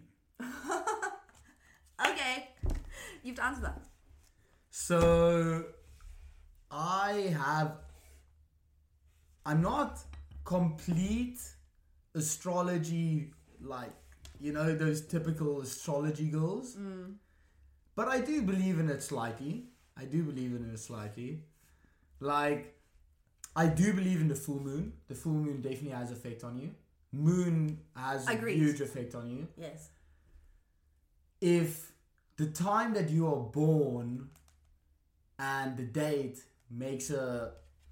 okay, you have to answer that. So, I have. I'm not complete astrology, like, you know, those typical astrology girls. Mm. But I do believe in it slightly. I do believe in it slightly. Like, I do believe in the full moon. The full moon definitely has effect on you. Moon has Agreed. a huge effect on you. Yes. If the time that you are born and the date makes a,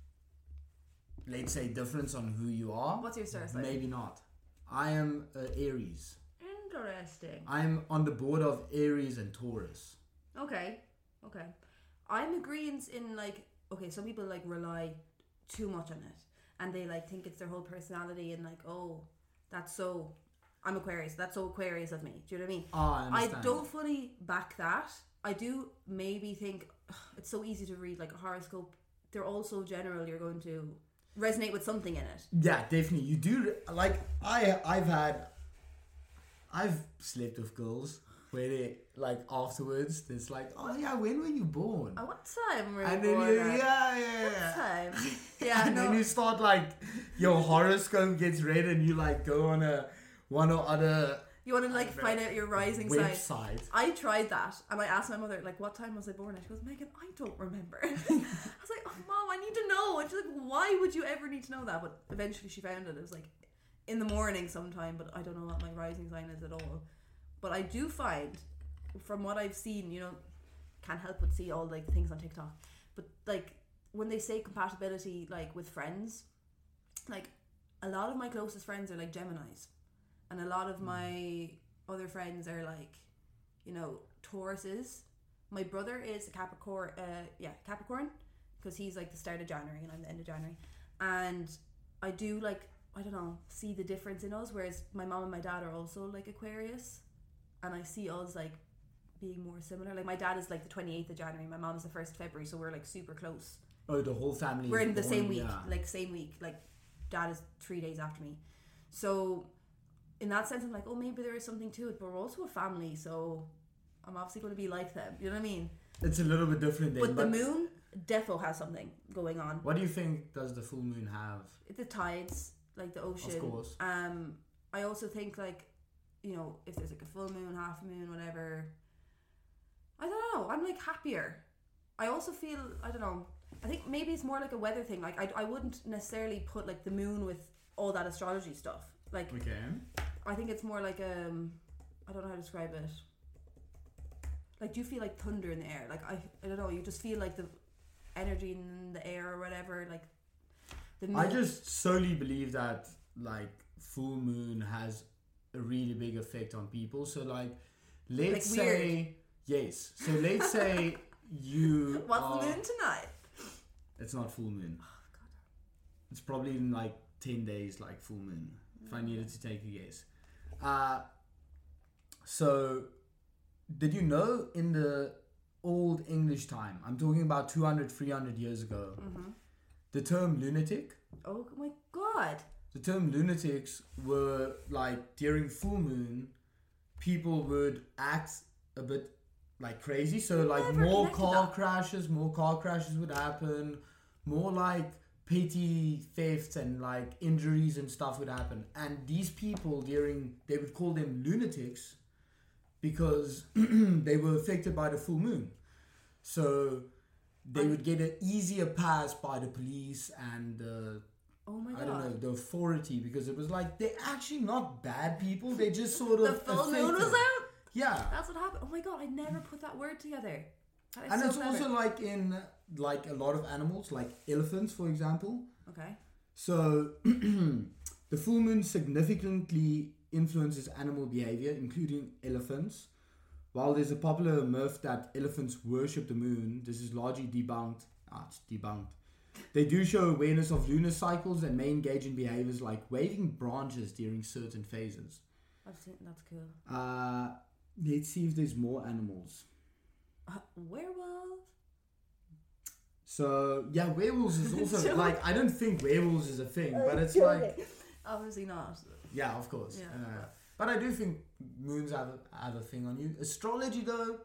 let's say, difference on who you are, What's your star sign? maybe not. I am uh, Aries. Interesting. I'm on the board of Aries and Taurus. Okay, okay. I'm agreeing in like okay. Some people like rely too much on it, and they like think it's their whole personality, and like oh, that's so. I'm Aquarius. That's so Aquarius of me. Do you know what I mean? Ah, I I understand. don't fully back that. I do maybe think ugh, it's so easy to read like a horoscope. They're all so general. You're going to resonate with something in it. Yeah, definitely. You do like I. I've had. I've slept with girls where they like afterwards. It's like, oh yeah, when were you born? Oh, what time were you And then born you, at? yeah, yeah, What yeah. time? Yeah, And no. then you start like your horoscope gets read, and you like go on a one or other You want to like find out your rising sign. website. I tried that, and I asked my mother like, "What time was I born?" And she goes, "Megan, I don't remember." I was like, "Oh, Mom, I need to know." And she's like, "Why would you ever need to know that?" But eventually, she found it. It was like in the morning sometime, but I don't know what my rising sign is at all. But I do find, from what I've seen, you know, can't help but see all like things on TikTok. But like when they say compatibility, like with friends, like a lot of my closest friends are like Geminis. And a lot of my other friends are like, you know, Tauruses. My brother is a Capricorn, uh, yeah, Capricorn, because he's like the start of January and I'm the end of January. And I do like, I don't know, see the difference in us. Whereas my mom and my dad are also like Aquarius, and I see us like being more similar. Like my dad is like the twenty-eighth of January, my mom's the first of February, so we're like super close. Oh, the whole family. We're is in the born, same week, yeah. like same week. Like dad is three days after me, so in that sense, I'm like, oh, maybe there is something to it. But we're also a family, so I'm obviously going to be like them. You know what I mean? It's a little bit different. Then, But the moon defo has something going on. What do you think does the full moon have? The tides, like the ocean. Of course. Um, I also think like, you know, if there's like a full moon, half moon, whatever. I don't know. I'm like happier. I also feel, I don't know. I think maybe it's more like a weather thing. Like I, I wouldn't necessarily put like the moon with all that astrology stuff. Like Okay. I think it's more like um, I don't know how to describe it. Like, do you feel like thunder in the air? Like I, I don't know. You just feel like the energy in the air or whatever. Like the moon. I just solely believe that like full moon has a really big effect on people. So like, let's Like say weird. yes. So let's say you. What's are, the moon tonight? It's not full moon. Oh God. It's probably in like ten days, like full moon. If I needed to take a guess. Uh, so, did you know in the old English time, I'm talking about two hundred, three hundred years ago, Mm-hmm. the term lunatic? Oh my God. the term lunatics were like during full moon, people would act a bit like crazy. So like Never more connected car that. crashes, more car crashes would happen, more like petty thefts and like injuries and stuff would happen. And these people during, they would call them lunatics because they were affected by the full moon. So they would get an easier pass by the police and uh, Oh my god. I don't know, the authority, because it was like, they're actually not bad people, they just sort The of full moon was affected. out? Yeah. That's what happened. Oh my god, I never put that word together. That is And so it's clever. also like in like a lot of animals, like elephants, for example. Okay. So the full moon significantly influences animal behavior, including elephants. While there's a popular myth that elephants worship the moon, this is largely debunked. Ah, it's debunked. They do show awareness of lunar cycles and may engage in behaviors like waving branches during certain phases. I've seen that's cool. Uh, let's see if there's more animals. Uh, werewolf. So yeah, werewolves is also Joke. like, I don't think werewolves is a thing, but it's like, Obviously not. yeah, of course. Yeah. Uh, but I do think moons have a, have a thing on you. Astrology though,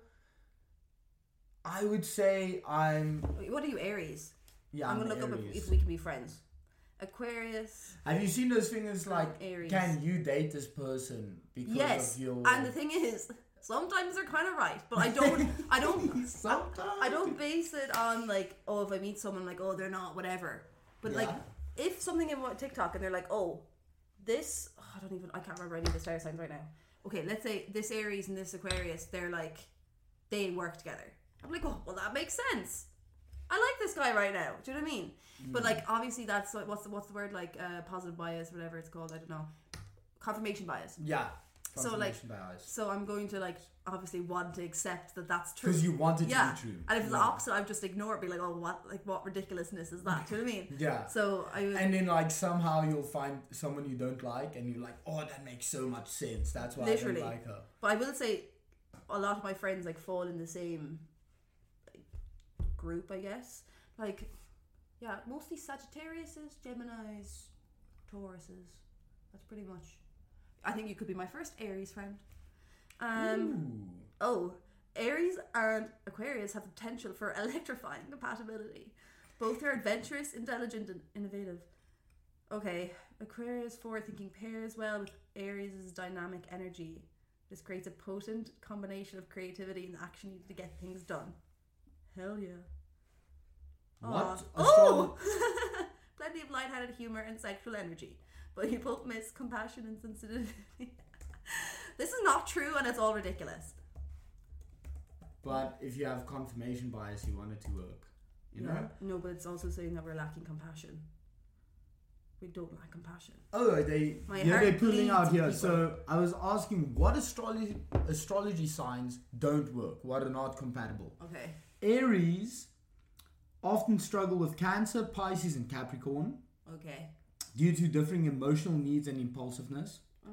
I would say I'm Wait, what are you, Aries? yeah. I'm I'm gonna look up Aries. if, if we can be friends. Aquarius. Have you seen those things like, Aries. can you date this person because Yes. of your? And the thing is, sometimes they're kind of right, but I don't. I don't. Sometimes. I don't base it on like, oh, if I meet someone, like, oh, they're not, whatever. But like, Yeah. if something in what TikTok and they're like, oh, this, oh, I don't even, I can't remember any of the star signs right now. Okay, let's say this Aries and this Aquarius, they're like, they work together. I'm like, oh, well, that makes sense. I like this guy right now. Do you know what I mean? Mm. But like, obviously, that's like, what's the, what's the word, like uh, positive bias, whatever it's called. I don't know. Confirmation bias. Yeah. So, like, Confirmation bias. So I'm going to like obviously want to accept that that's true. Because you want it yeah. to be true. And if it's Yeah. the opposite, I would just ignore it. Be like, oh, what, like, what ridiculousness is that? Do you know what I mean? Yeah. So I would. And then like somehow you'll find someone you don't like and you're like, oh, that makes so much sense. That's why Literally. I don't like her. But I will say, a lot of my friends like fall in the same like, group, I guess. Like, yeah, mostly Sagittariuses, Geminis, Tauruses. That's pretty much. I think you could be my first Aries friend. Um. Ooh. Oh, Aries and Aquarius have the potential for electrifying compatibility. Both are adventurous, intelligent, and innovative. Okay, Aquarius forward-thinking pairs well with Aries' dynamic energy. This creates a potent combination of creativity and action needed to get things done. Hell yeah. What? Aw. Astro- Oh! Plenty of lightheaded humour and sexual energy, but you both miss compassion and sensitivity. This is not true, and it's all ridiculous. But if you have confirmation bias, you want it to work. You know? No, but it's also saying that we're lacking compassion. We don't lack compassion. Oh, they My yeah, heart they're pulling bleeds out for here. people. So I was asking what astrology astrology signs don't work, what are not compatible. Okay. Aries often struggle with Cancer, Pisces, and Capricorn Okay. due to differing emotional needs and impulsiveness. Oh.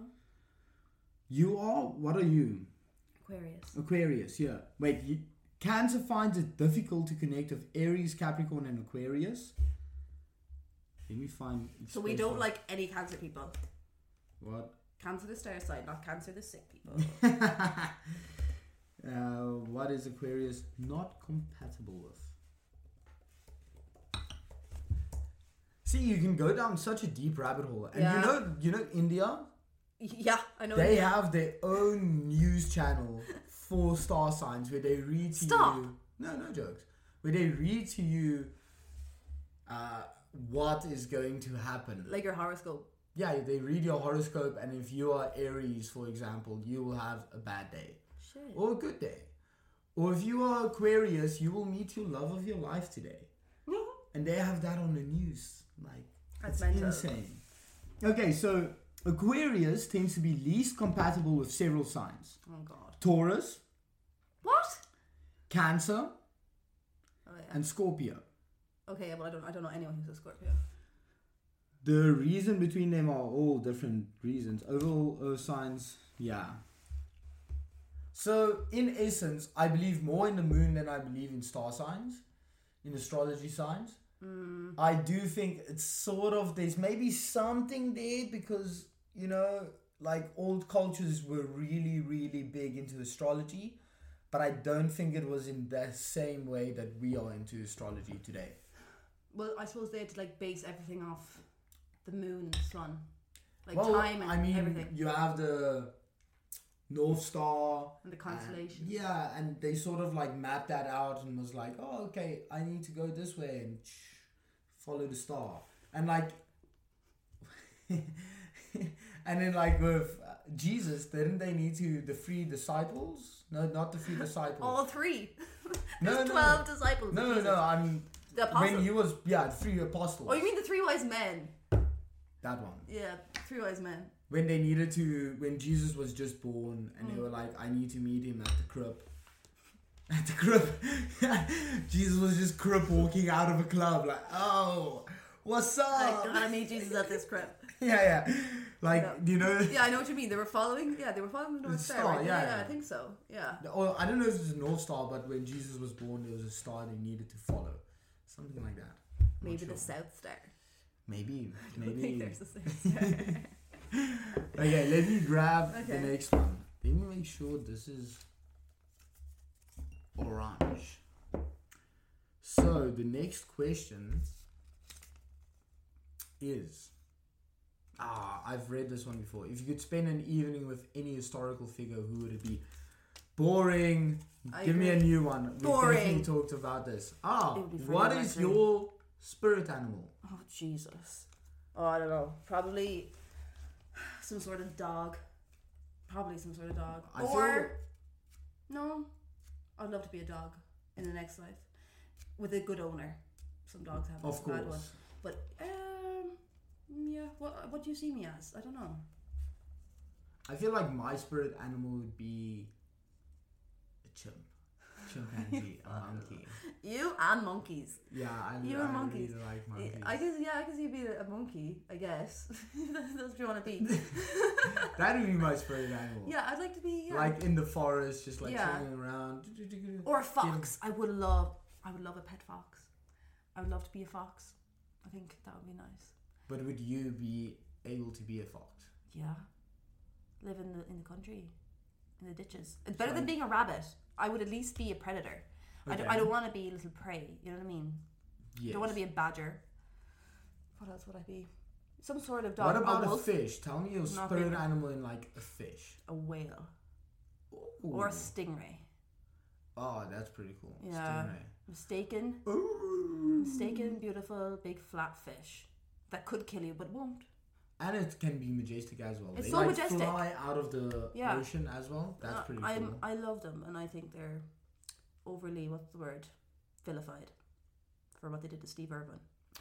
You are what are you? Aquarius. Aquarius, yeah. Wait, you, Cancer finds it difficult to connect with Aries, Capricorn, and Aquarius. Let me find. So we don't like any Cancer people. What? Cancer the star sign, not Cancer the sick people. uh, what is Aquarius not compatible with? See, you can go down such a deep rabbit hole, and Yeah. you know, you know, India. Yeah, I know. They India. have their own news channel for star signs where they read to Stop. you. No, no jokes. Where they read to you uh, what is going to happen. like your horoscope. Yeah, they read your horoscope, and if you are Aries, for example, you will have a bad day Shit. or a good day. Or if you are Aquarius, you will meet your love of your life today. And they have that on the news. Like, That's it's mental. insane. Okay, so Aquarius tends to be least compatible with several signs. Oh god. Taurus, What? Cancer, Oh yeah. and Scorpio. Okay, yeah, but I don't. I don't know anyone who's a Scorpio. The reason between them are all different reasons. Overall, uh, signs, yeah. So, in essence, I believe more in the moon than I believe in star signs, in astrology signs. Mm. I do think it's sort of, there's maybe something there because, you know, like old cultures were really, really big into astrology, but I don't think it was in the same way that we are into astrology today. Well, I suppose they had to like base everything off the moon and sun. Like well, time and I mean, everything. You have the North Star. And the constellations. Yeah, and they sort of like mapped that out and was like, oh, okay, I need to go this way and follow the star. And like, and then like with Jesus, didn't they need to, the three disciples? No, not the three disciples. All three. no, There's no, twelve disciples. No, no, no, I mean, the apostles. when he was, yeah, three apostles. Oh, you mean the three wise men? That one. Yeah, three wise men. When they needed to, when Jesus was just born, and mm. they were like, I need to meet him at the crib. At the crib. Jesus was just crib walking out of a club, like, oh, what's up? I gotta meet Jesus at this crib. yeah, yeah. Like, yeah. you know. Yeah, I know what you mean. They were following, yeah, they were following the North Star. Star right? yeah, yeah, yeah, I think so. Yeah. Or, I don't know if it was a North Star, but when Jesus was born, there was a star they needed to follow. Something like that. I'm Maybe sure. the South Star. Maybe. I don't Maybe. think there's a South Star. Okay, let me grab okay. the next one. Let me make sure this is orange. So the next question is, ah, I've read this one before. If you could spend an evening with any historical figure, who would it be? Boring. I Give agree. me a new one. We've Boring. definitely talked about this. Ah, It would be what Freddie is Mercury. your spirit animal? Oh, Jesus. Oh, I don't know. Probably some sort of dog. Probably some sort of dog. I or, no, I'd love to be a dog in the next life. With a good owner. Some dogs have Of a bad one. course. But, um, yeah, what, what do you see me as? I don't know. I feel like my spirit animal would be a chimp. Chimpanzee, a monkey. You and monkeys. Yeah, I, You I and monkeys. really like monkeys. I guess, yeah, I guess you'd be a monkey, I guess. That's what you want to be. That would be my spirit animal. Yeah, I'd like to be, yeah. Like in the forest, just like Yeah. chilling around. Or a fox. I would love, I would love a pet fox. I would love to be a fox. I think that would be nice. But would you be able to be a fox? Yeah. Live in the in the country, in the ditches. It's better So- than being a rabbit. I would at least be a predator. I don't, I Okay. don't want to be a little prey. You know what I mean? Yes. I don't want to be a badger. What else would I be? Some sort of dog. What about a a wolf? fish? Tell me your Not spirit really. animal in like a fish. A whale. Ooh. Or a stingray. Oh, that's pretty cool. Yeah. Stingray. Mistaken. Ooh. Mistaken, beautiful, big flat fish. That could kill you, but won't. And it can be majestic as well. It's they so like majestic. fly out of the Yeah. ocean as well. That's Uh, pretty I'm, cool. I love them, and I think they're overly, what's the word? Vilified for what they did to Steve Irwin.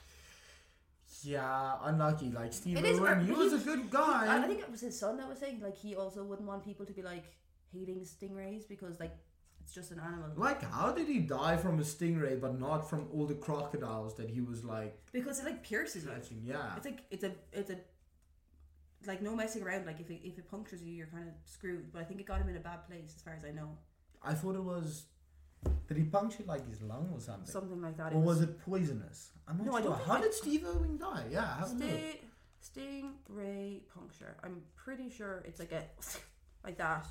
Yeah, unlucky. Like Steve It is, Irwin, or- he he- was a good guy. I, I think it was his son that was saying, like, he also wouldn't want people to be, like, hating stingrays because, like, it's just an animal. Like, how did he die from a stingray, but not from all the crocodiles that he was like Because it, like, pierces you. catching? Yeah, It's like, it's a, it's a, like, no messing around. Like, if it, if it punctures you, you're kind of screwed. But I think it got him in a bad place, as far as I know. I thought it was. Did he puncture like his lung or something? Something like that. Or was it poisonous? I'm not No, I sure. don't think How it- did Steve Irwin die? Yeah, have a look. Sting, stingray puncture. I'm pretty sure it's like a, like that.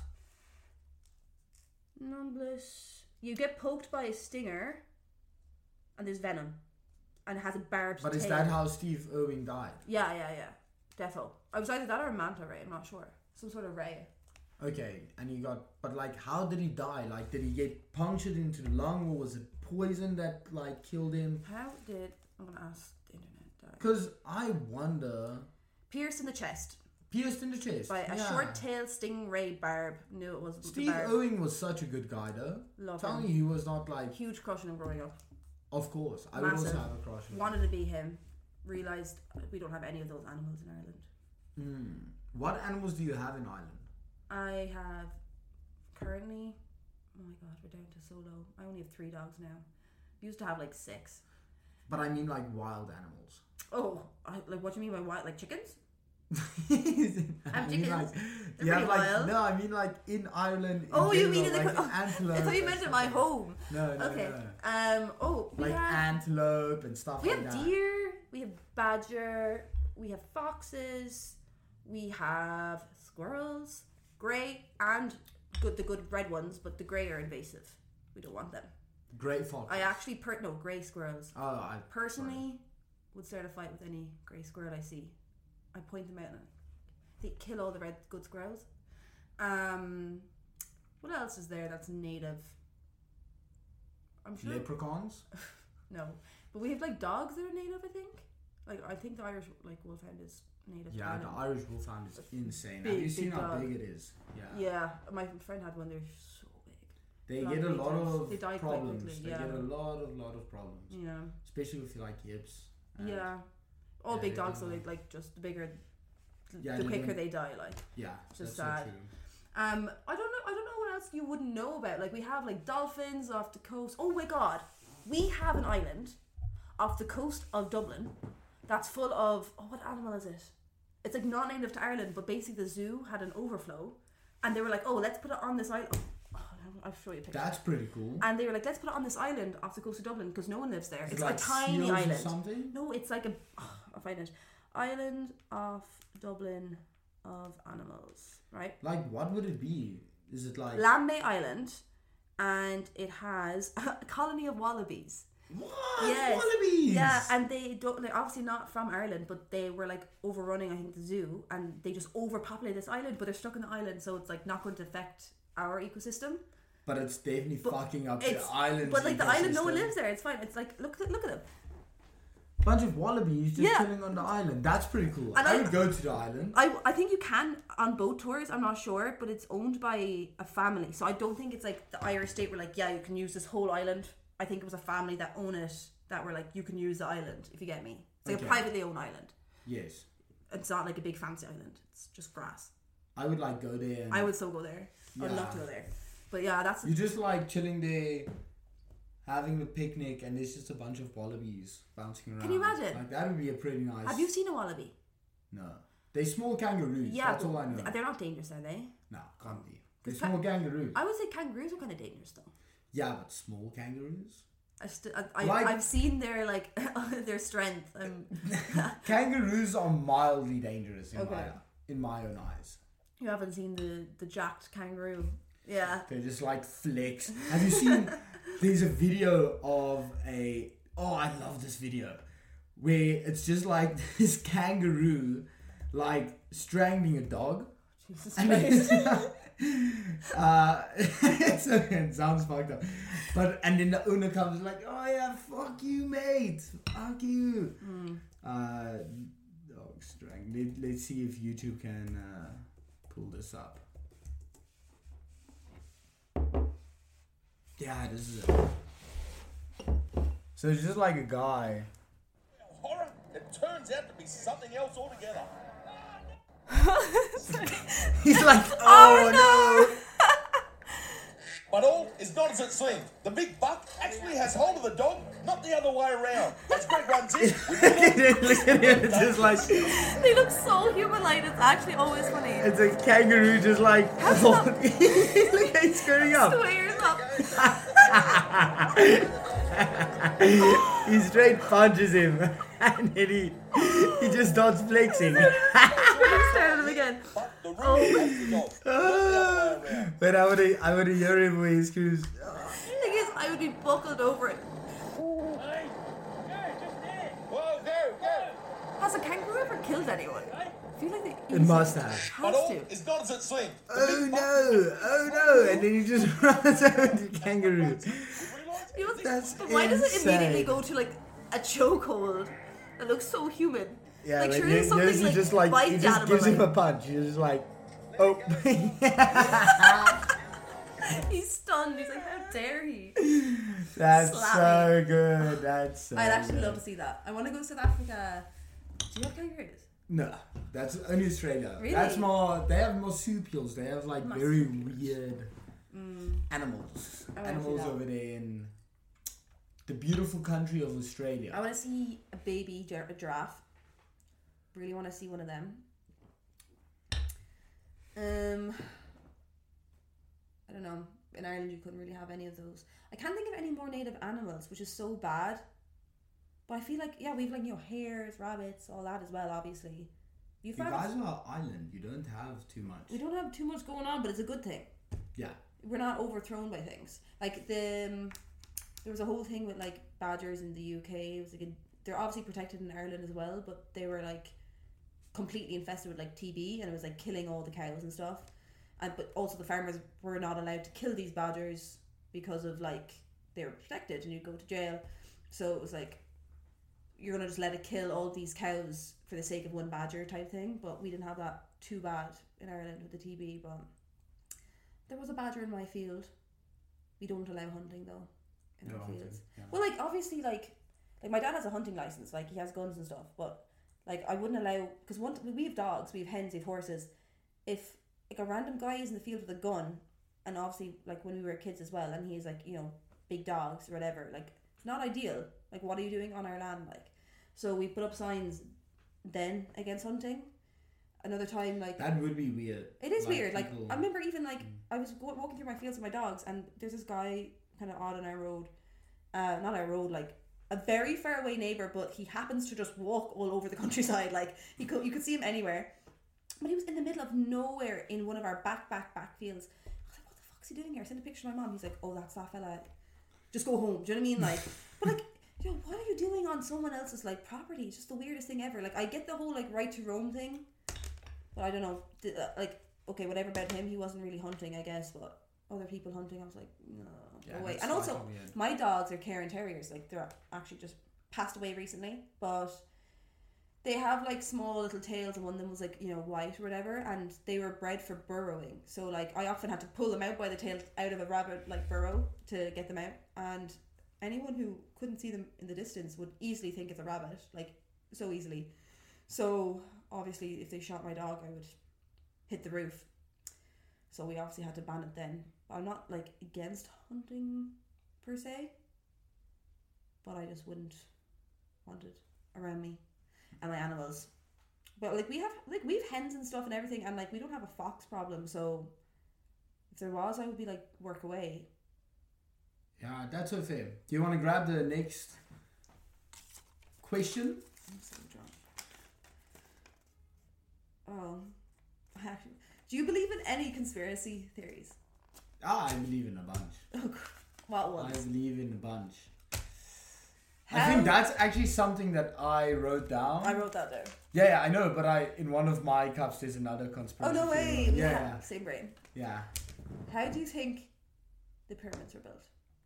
Non-bliss. You get poked by a stinger, and there's venom, and it has a barbed But tail. is that how Steve Irwin died? Yeah, yeah, yeah. Defo. I was either that or a manta ray. I'm not sure. Some sort of ray. Okay, and he got. But like, how did he die? Like, did he get punctured into the lung, or was it poison that like killed him? How did I'm gonna ask the internet? Die. Because I wonder. Pierced in the chest Pierced in the chest by a yeah. short-tailed stingray barb. Knew it wasn't Steve the barb. Irwin was such a good guy, though. Love Tell him. me he was not like. Huge crush on him growing up. Of course, I would also Massive. have a crush on him. Wanted to be him. Realised we don't have any of those animals in Ireland. Hmm. What animals do you have in Ireland? I have currently, oh my god, we're down to so low. I only have three dogs now. Used to have like six. But I mean like wild animals. Oh, I, like what do you mean by wild? Like chickens? Have mean, chickens. like, They're you have pretty like wild. no, I mean like in Ireland. In Oh, you mean in general, the? like, Oh, antelope I thought you and meant at stuff my like- home. No, no, Okay. no. Um. Oh, we Like have antelope and stuff we like have that. deer. We have badger. We have foxes. We have squirrels, grey, and good the good red ones, but the grey are invasive. We don't want them. Great fox. I actually per no grey squirrels. Oh, I Personally, would start a fight with any grey squirrel I see. I point them out and they kill all the red good squirrels. Um, what else is there that's native? I'm sure. leprechauns. No, but we have like dogs that are native. I think. Like I think the Irish like wolfhound is native. to Yeah, Ireland. the Irish wolfhound is insane. Big, Have you seen big how dog. big it is? Yeah. Yeah, my friend had one. They're so big. They A lot get of a lot natives. of They die quite problems. quickly, They yeah. get a lot of lot of problems, Yeah. especially with like yips. and- Yeah. All yeah, big they dogs, do though, that. like like just the bigger, Yeah, the they quicker don't- they die. Like. Yeah, Just that's sad. so true. Um, I don't know. I don't know what else you wouldn't know about. Like we have like dolphins off the coast. Oh my god, we have an island off the coast of Dublin that's full of oh, what animal is it? It's like not native to Ireland, but basically the zoo had an overflow, and they were like, oh, let's put it on this island. Oh, I'll show you a picture. That's pretty cool. And they were like, let's put it on this island off the coast of Dublin because no one lives there. Is It's it like like a tiny seals or island. something? No, it's like a. Oh, I'll find it. Island off Dublin of animals, right? Like, what would it be? Is it like Lambay Island, and it has a colony of wallabies. what? Yes. Wallabies? Yeah, and they don't. They're obviously not from Ireland, but they were like overrunning, I think, the zoo, and they just overpopulate this island. But they're stuck in the island, so it's like not going to affect our ecosystem. But it's definitely But fucking up the It's island. but like the island, no one lives there. It's fine. It's like look at look at them. Bunch of wallabies just Yeah. chilling on the island. That's pretty cool. And I I- would go to the island. I, I think you can on boat tours. I'm not sure, but it's owned by a family, so I don't think it's like the Irish state were like, yeah, you can use this whole island. I think it was a family that own it that were like, you can use the island if you get me. It's like Okay. a privately owned island. Yes. It's not like a big fancy island. It's just grass. I would like go there. And I would still go there. I'd Yeah. love to go there. But yeah, that's You just like chilling there, having a picnic, and there's just a bunch of wallabies bouncing around. you imagine? Like that would be a pretty nice. Have you seen a wallaby? No, they're small kangaroos. Yeah, that's all I know. th- they're not dangerous, are they? No, can't be. They're Cause ca- small kangaroos. I would say kangaroos are kind of dangerous though. Yeah, but small kangaroos. I st- I, I, Like- I've seen their like their strength. Um, Kangaroos are mildly dangerous in Okay. my in my own eyes. you haven't seen the the jacked kangaroo. Yeah. They're just like flicks. Have you seen? There's a video of a. Oh, I love this video, where it's just like this kangaroo, like strangling a dog. Jesus And Christ. it's, uh, it's okay, it sounds fucked up, but and then the owner comes like, oh yeah, fuck you, mate, fuck you. Mm. Uh, dog strang. Let, let's see if YouTube can uh, pull this up. Yeah, this is it. So it's just like a guy. Horror, it turns out to be something else altogether. He's like, oh, no. But all is not as it seems. The big buck actually has hold of the dog, not the other way around. As Greg runs in, we Look at it, look at it, it's just like, They look so human-like. It's actually always funny. it's a kangaroo just like, look at he's screwing up. Squares up. He straight punches him and then he, he just starts flexing. Stare at him again. but the real is the dog, not the other way around. But I wanna I wanna hear him when he screws. The thing is, I would be buckled over it. Whoa, go, go. Has a kangaroo ever killed anyone? I feel like they It must have. But has all to. is not as it seems. The Oh big buck no! Oh no! And then he just runs over the kangaroo. realised You know, That's but why does it immediately insane. go to like a chokehold? It looks so human. Yeah, like but sure, he, there's something he like, just like bite he the just animal, gives him a like- punch. He's just like, oh. He's stunned. He's like, how dare he? That's Slap so good. That's so I'd actually good. love to see that. I want to go to South Africa. Do you have kangaroos? No, that's only Australia. Really? That's more. They have marsupials. They have like very Marsupials. weird Mm. animals. I wanna see Animals that. over there in the beautiful country of I Australia. want to see a baby gir- a giraffe. Really want to see one of them. Um, I don't know. In Ireland, you couldn't really have any of those. I can't think of any more native animals, which is so bad. But I feel like, yeah, we've like, you know, hares, rabbits, all that as well, obviously. You've You rabbits. guys are island. You don't have too much. We don't have too much going on, but it's a good thing. Yeah. We're not overthrown by things. Like the um, there was a whole thing with like badgers in the U K. It was like a, they're obviously protected in Ireland as well, but they were like completely infested with like T B, and it was like killing all the cows and stuff. And but also the farmers were not allowed to kill these badgers because of like they were protected, and you'd go to jail. So it was like, you're gonna just let it kill all these cows for the sake of one badger type thing. But we didn't have that too bad in Ireland with the T B. But there was a badger in my field. We don't allow hunting though in No our hunting, fields. yeah. Well, like obviously, like like my dad has a hunting license. Like he has guns and stuff. But like I wouldn't allow, because one we have dogs, we have hens, we have horses. If like a random guy is in the field with a gun, and obviously like when we were kids as well, and he's like, you know, big dogs or whatever, like it's not ideal. Like what are you doing on our land? Like, so we put up signs then against hunting. Another time, like That would be weird. it is Like, weird. Like people- I remember even like I was go- walking through my fields with my dogs, and there's this guy kind of odd on our road, uh, not our road, like a very far away neighbor, but he happens to just walk all over the countryside. Like he could, you could see him anywhere, but he was in the middle of nowhere in one of our back, back, back fields. I was like, what the fuck's he doing here? I sent a picture to my mom. He's like, oh, that's that fella. Just go home. Do you know what I mean? Like, but like, yo, what are you doing on someone else's like property? It's just the weirdest thing ever. Like, I get the whole like right to roam thing, but I don't know. Did, uh, like, okay, whatever about him, he wasn't really hunting, I guess, but other people hunting, I was like, no, Yeah, no way. that's And also, fucking weird. my dogs are Cairn Terriers. Like, they're actually just passed away recently, but they have like small little tails, and one of them was like, you know, white or whatever, and they were bred for burrowing. So like, I often had to pull them out by the tail out of a rabbit like burrow to get them out, and anyone who couldn't see them in the distance would easily think it's a rabbit, like so easily. So obviously, if they shot my dog, I would hit the roof. So we obviously had to ban it then. I'm not like against hunting per se, but I just wouldn't want it around me and my animals. But like we have like we have hens and stuff and everything, and like we don't have a fox problem. So if there was, I would be like, work away. Yeah, that's so fair. Do you want to grab the next question? I'm so drunk. Oh, do you believe in any conspiracy theories? Ah, I believe in a bunch. Oh, what I ones? believe in a bunch. I How- think that's actually something that I wrote down. I wrote that down. Yeah, yeah, I know, but I in one of my cups there's another Oh conspiracy. no way! theory. We Yeah, have same brain. yeah. How do you think the pyramids were built?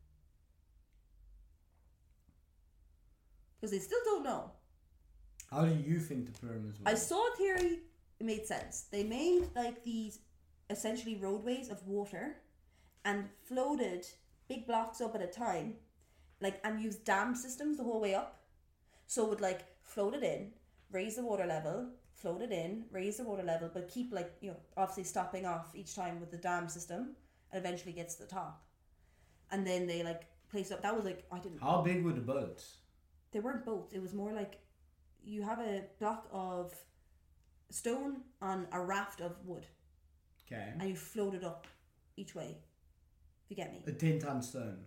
Because they still don't know. How do you think the pyramids were? I saw a theory. It made sense. They made like these essentially roadways of water, and floated big blocks up at a time, like, and used dam systems the whole way up. So it would like float it in, raise the water level, float it in, raise the water level, but keep like, you know, obviously stopping off each time with the dam system, and eventually gets to the top. And then they like placed up. That was like, I didn't. How big were the boats? They weren't boats. It was more like you have a block of stone on a raft of wood, Okay. and you float it up each way. If you get me. A ten ton stone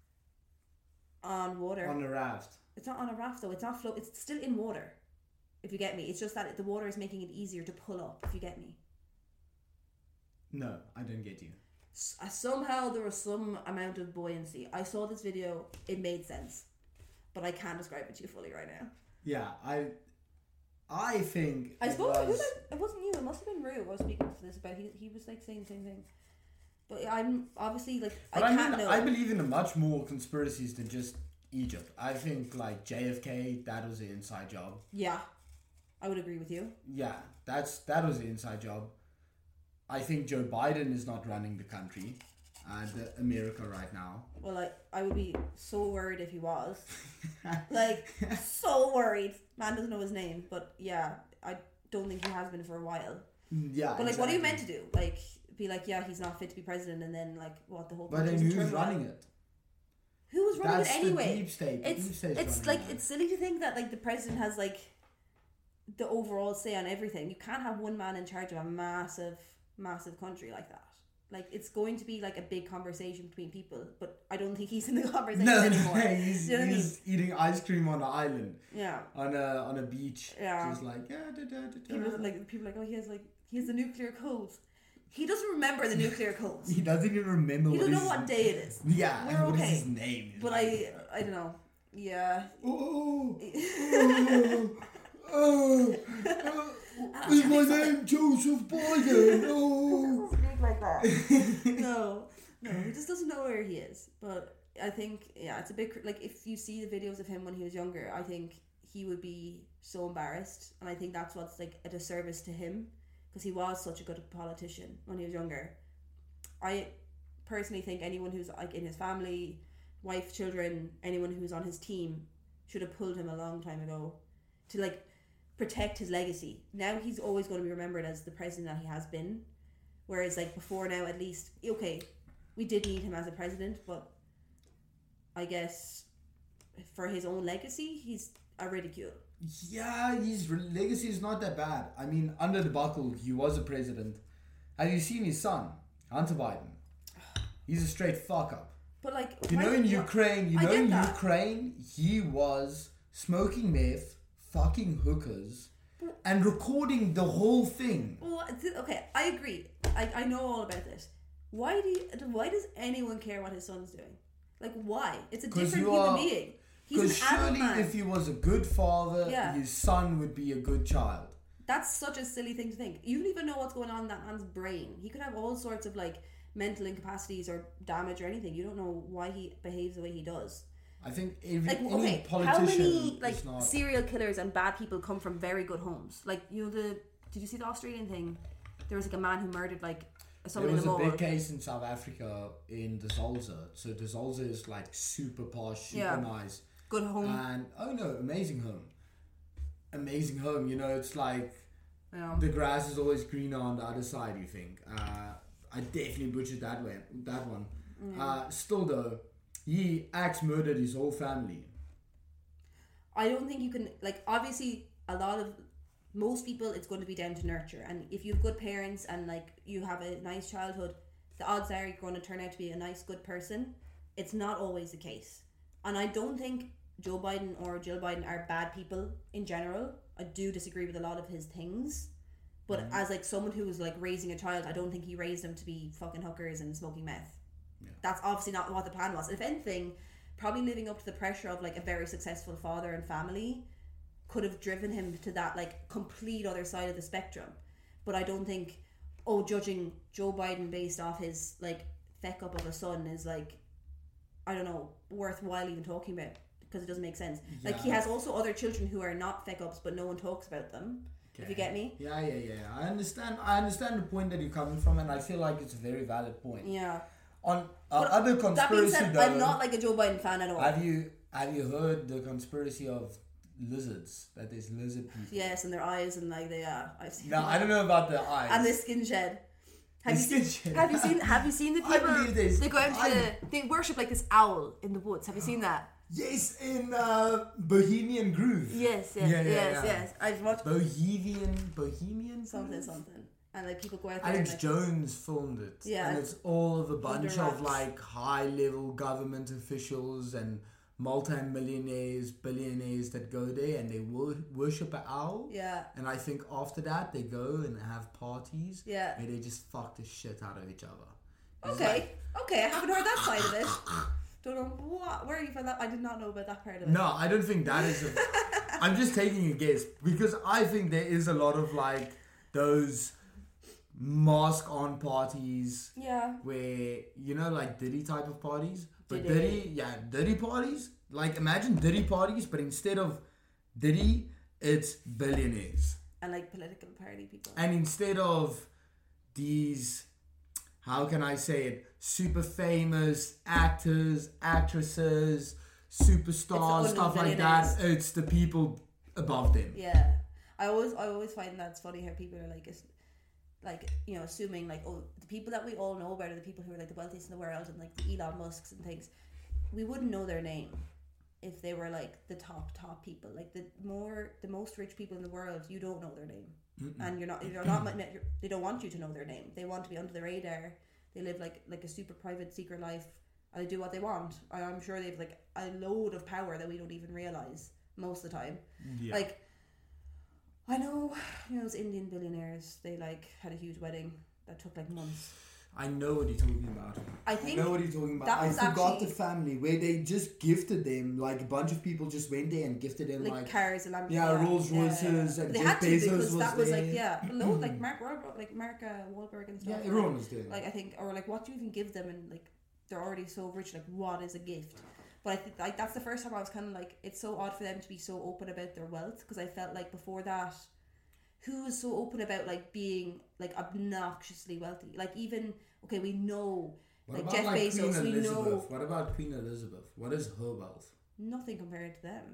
On water. on a raft. It's not on a raft though. It's not float. It's still in water. If you get me. It's just that the water is making it easier to pull up. If you get me. No, I don't get you. S- uh, somehow there was some amount of buoyancy. I saw this video. It made sense, but I can't describe it to you fully right now. Yeah, I, I think I it suppose who was- did- it wasn't you. It must have been Rue. I was speaking to this about. He he was like saying the same thing. But I'm obviously like But I I, can't mean, know. I believe in a much more conspiracies than just Egypt. I think like J F K, that was an inside job. Yeah, I would agree with you. Yeah, that's that was an inside job. I think Joe Biden is not running the country, uh, the America right now. Well, like I would be so worried if he was. Like so worried. Man doesn't know his name, but yeah, I don't think he has been for a while. Yeah, But like, what are you meant exactly. to do? Like, be like, yeah, he's not fit to be president, and then like, what the whole? But then country's in who's turmoil. running it? Who was running That's it anyway? the deep state. The It's deep state's it's running like it. it's silly to think that like the president has like the overall say on everything. You can't have one man in charge of a massive massive country like that. Like, it's going to be like a big conversation between people, but I don't think he's in the conversation No, anymore. no, he's, Do you know what I he's eating ice cream on an island, Yeah. on a on a beach. Yeah. Just like, yeah, da, da, da, da. People are like, people are like, oh, he has like, he has the nuclear codes. He doesn't remember the nuclear codes. He doesn't even remember He what doesn't know his- what day it is. Yeah, We're and what is okay. his name? He's But like, I, I don't know. Yeah. Oh, oh, oh, oh, is my name Joseph Biden? Oh. Speak like that. no, no, he just doesn't know where he is. But I think, yeah, it's a bit cr- like if you see the videos of him when he was younger, I think he would be so embarrassed, and I think that's what's like a disservice to him because he was such a good politician when he was younger. I personally think anyone who's like in his family, wife, children, anyone who's on his team should have pulled him a long time ago to like protect his legacy. Now he's always going to be remembered as the president that he has been, whereas like before now, at least, okay, we did need him as a president, but I guess for his own legacy, he's a ridicule. Yeah, his re- legacy is not that bad. I mean, under the buckle, he was a president. Have you seen his son, Hunter Biden? He's a straight fuck up. But like, You why- know, in why- Ukraine, you I know, get in that. Ukraine, he was smoking meth, fucking hookers, and recording the whole thing. Well, th- okay, I agree. I, I know all about this. Why do you, why does anyone care what his son's doing? Like, why? It's a 'Cause different you human are- being. He's an Because adult surely, man. if he was a good father, Yeah. his son would be a good child. That's such a silly thing to think. You don't even know what's going on in that man's brain. He could have all sorts of like mental incapacities or damage or anything. You don't know why he behaves the way he does. I think every, Like, any okay, politician how many like is not. serial killers and bad people come from very good homes? Like, you know, the did you see the Australian thing? There was like a man who murdered like There someone was in a the mall. big case in South Africa in De Zolze. So De Zolze is like super posh, super Yeah. nice. Good home. And oh no, amazing home. Amazing home. You know, it's like Yeah. the grass is always greener on the other side, you think. Uh, I definitely butchered that way, that one. Mm. Uh, still though, he axe murdered his whole family. I don't think you can, like, obviously a lot of most people it's going to be down to nurture, and if you have good parents and like you have a nice childhood, the odds are you're going to turn out to be a nice good person. It's not always the case, and I don't think Joe Biden or Jill Biden are bad people in general. I do disagree with a lot of his things, but Mm-hmm. as like someone who was like raising a child, I don't think he raised them to be fucking hookers and smoking meth. Yeah. That's obviously not what the plan was. If anything, probably living up to the pressure of like a very successful father and family could have driven him to that like complete other side of the spectrum. But I don't think, oh, judging Joe Biden based off his like feck up of a son is like, I don't know, worthwhile even talking about, because it doesn't make sense. Like, he Yeah. has also other children who are not feck ups, but no one talks about them. If you get me? Yeah, yeah, yeah. I understand. I understand the point that you're coming from, and I feel like it's a very valid point. Yeah. On uh, But other that being conspiracy, said, though, I'm not like a Joe Biden fan at all. have you have you heard the conspiracy of lizards? That there's lizard people. Yes, and their eyes and like they are. I've seen No, I don't know about the eyes. And the skin shed. Have The you seen? skin shed. Have you seen? Have you seen the I people? believe this. They go out to I- the. They worship like this owl in the woods. Have you seen that? Yes, in uh, Bohemian Groove. Yes, yes, Yeah, yeah, yes, yeah. yes. I've watched Bohemian, Bohemian something, Groove? something, and like people go out there. Alex and, like, Jones filmed it. Yeah. And it's all of a bunch Under of wraps. like high level government officials and multi-millionaires, billionaires that go there and they wor- worship an owl. Yeah, And I think after that they go and have parties yeah. where they just fuck the shit out of each other. It's Okay, okay. I haven't heard that side of it. Don't know what. Where you found that? I did not know about that part of it. No, I don't think that is. A, I'm just taking a guess because I think there is a lot of like those mask on parties Yeah. where you know, like Diddy type of parties. But Diddy. Diddy, yeah, Diddy parties. Like imagine Diddy parties, but instead of Diddy, it's billionaires, And like political party people. and instead of these, how can I say it, super famous actors, actresses, superstars, It's the stuff unknown like that, billionaires. it's the people above them. Yeah, I always I always find that's funny how people are like, it's, like you know, assuming like, oh, the people that we all know about are the people who are like the wealthiest in the world and like the Elon Musks and things. We wouldn't know their name. if they were like the top top people, like the more the most rich people in the world, you don't know their name. Mm-mm. And you're not you're not you're, they don't want you to know their name. They want to be under the radar. They live like like a super private secret life, and they do what they want. I'm sure they have like a load of power that we don't even realize most of the time. Yeah. Like I know, you know, those Indian billionaires, they like had a huge wedding that took like months. I know what you're talking about. I think I know what you're talking about. I forgot the family where they just gifted them, like a bunch of people just went there and gifted them like, like cars and Lamborghinis. Yeah, Rolls Royces yeah, yeah. and they Jeff had to Bezos because was that was there. like yeah, no, like Mark like Mark uh, Wahlberg and stuff. Yeah, everyone was there. Like I think, or like what do you even give them, and like they're already so rich. Like what is a gift? But I think like that's the first time I was kind of like, it's so odd for them to be so open about their wealth, because I felt like before that, who was so open about like being like obnoxiously wealthy? Like even okay, we know what like about, Jeff like, Bezos. Queen we Elizabeth? know What about Queen Elizabeth? What is her wealth? Nothing compared to them.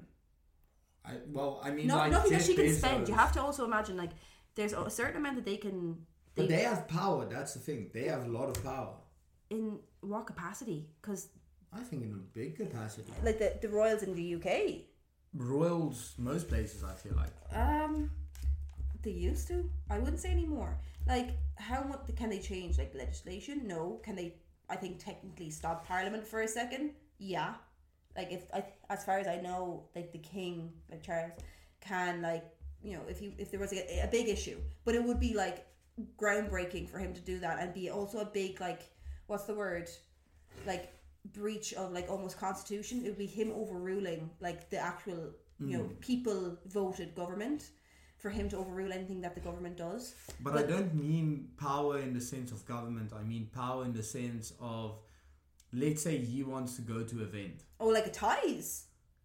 I well, I mean, no, like nothing Jeff that she can Bezos. spend. You have to also imagine like there's a certain amount that they can. They, but they have power. That's the thing. They have a lot of power. In what capacity? Because I think in a big capacity. Like the the royals in the U K. Royals, most places, I feel like. Um, they used to. I wouldn't say anymore. Like, how much can they change? Like legislation? No. Can they? I think technically stop Parliament for a second. Yeah. Like if I, as far as I know, like the King, like Charles, can like you know if he if there was a, a big issue, but it would be like groundbreaking for him to do that, and be also a big like what's the word, like breach of like almost constitution. It would be him overruling like the actual you know mm. people voted government, for him to overrule anything that the government does. But, but I don't mean power in the sense of government. I mean power in the sense of, let's say he wants to go to an event. Oh, like a ties.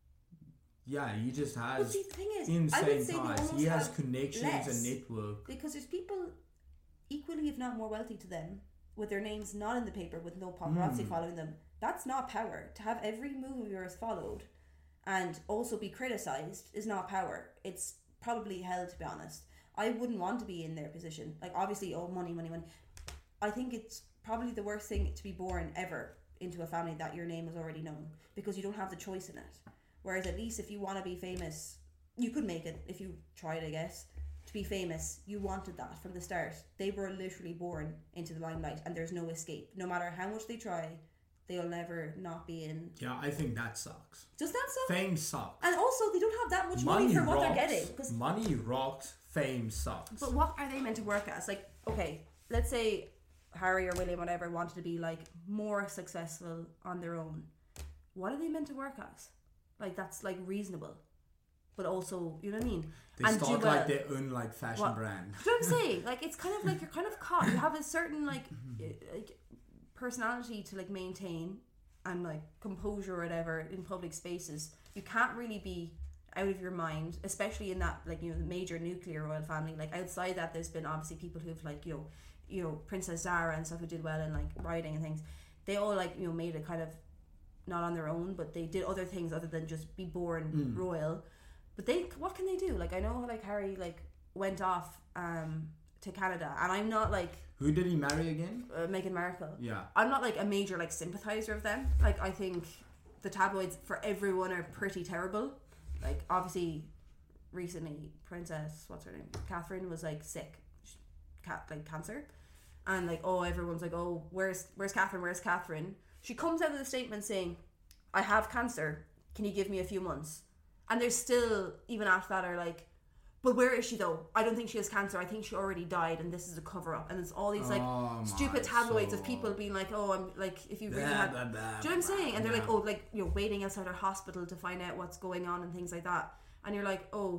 Yeah, he just has but see, the thing is, insane I would say ties. He has connections and network. Because there's people equally, if not more wealthy to them, with their names not in the paper, with no paparazzi mm. following them. That's not power. To have every move of yours followed and also be criticised is not power. It's probably hell, to be honest. I wouldn't want to be in their position. Like, obviously, oh, money, money, money. I think it's probably the worst thing to be born ever into a family that your name is already known, because you don't have the choice in it. Whereas at least if you want to be famous, you could make it if you tried, I guess. To be famous, you wanted that from the start. They were literally born into the limelight, and there's no escape. No matter how much they try, they'll never not be in. Yeah, I think that sucks. Does that suck? Fame sucks. And also, they don't have that much money, money for rocks, what they're getting. Cause money rocks, fame sucks. But what are they meant to work as? Like, okay, let's say Harry or William, whatever, wanted to be like more successful on their own. What are they meant to work as? Like, that's like reasonable. But also, you know what I mean? They and start do like their own like fashion what, brand. You know what I'm saying? Like, it's kind of like you're kind of caught. You have a certain like, like personality to like maintain, and like composure or whatever in public spaces. You can't really be out of your mind, especially in that like you know the major nuclear royal family. Like outside that, there's been obviously people who've like you know you know Princess Zara and stuff who did well in like writing and things. They all like you know made it kind of not on their own, but they did other things other than just be born mm. royal. But they, what can they do? Like I know like Harry like went off um to Canada, and I'm not like. Who did he marry again? Uh, Meghan Markle. Yeah. I'm not like a major like sympathizer of them. Like I think the tabloids for everyone are pretty terrible. Like obviously, recently Princess, what's her name, Catherine was like sick, she, cat like cancer, and like oh everyone's like oh where's where's Catherine where's Catherine? She comes out with a statement saying, I have cancer. Can you give me a few months? And there's still even after that are like. But where is she though? I don't think she has cancer. I think she already died, and this is a cover up. And it's all these like oh stupid tabloids of people being like, "Oh, I'm like, if you really blah, had," blah, blah, do you know what I'm saying? And they're yeah. like, "Oh, like you know, waiting outside her hospital to find out what's going on and things like that." And you're like, "Oh,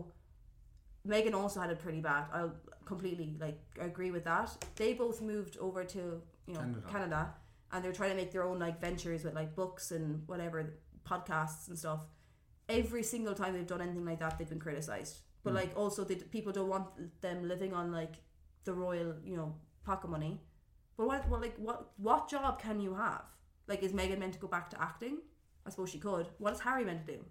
Meghan also had it pretty bad." I'll completely like agree with that. They both moved over to you know Canada, Canada and they're trying to make their own like ventures with like books and whatever podcasts and stuff. Every single time they've done anything like that, they've been criticized. But like also the people don't want them living on like the royal, you know, pocket money. But what, what like what what job can you have? Like is Meghan meant to go back to acting? I suppose she could. What is Harry meant to do?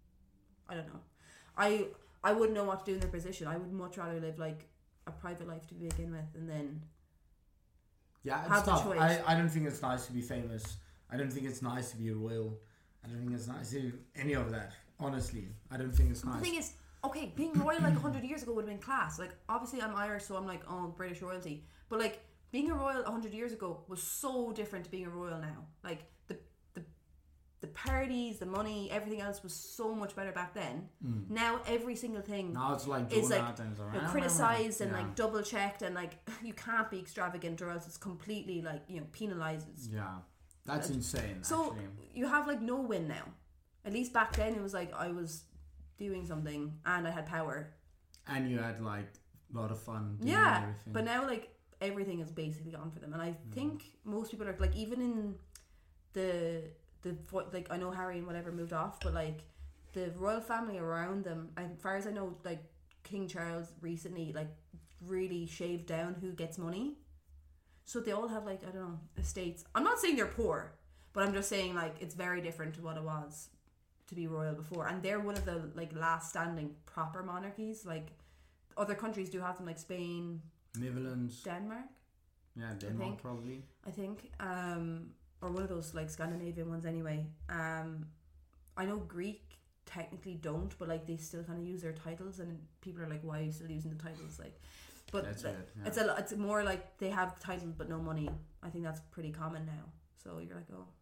I don't know. I I wouldn't know what to do in their position. I would much rather live like a private life to begin with, and then yeah, it's tough. I I don't think it's nice to be famous. I don't think it's nice to be a royal. I don't think it's nice to do any of that. Honestly, I don't think it's nice. The thing is, okay, being royal like a hundred years ago would have been class. Like, obviously I'm Irish, so I'm like, oh, British royalty. But like, being a royal a hundred years ago was so different to being a royal now. Like, the the the parties, the money, everything else was so much better back then. Mm. Now every single thing Now it's like is like out and it's you know, criticised and yeah. like double checked, and like you can't be extravagant or else it's completely like, you know, penalised. Yeah, that's insane. So actually. you have like no win now. At least back then it was like I was doing something and I had power. And you had like a lot of fun doing Yeah, everything. but now like everything is basically gone for them, and I Mm. think most people are like, even in the the like I know Harry and whatever moved off, but like the royal family around them, as far as I know, like King Charles recently like really shaved down who gets money, so they all have like, I don't know, estates. I'm not saying they're poor, but I'm just saying like it's very different to what it was to be royal before, and they're one of the like last standing proper monarchies. Like other countries do have them, like Spain, Netherlands, Denmark, yeah, Denmark think. probably. I think, um, or one of those like Scandinavian ones anyway. Um, I know Greek technically don't, but like they still kind of use their titles, and people are like, "Why are you still using the titles?" Like, but That's th- weird, yeah. it's a it's more like they have titles but no money. I think that's pretty common now. So you're like, oh,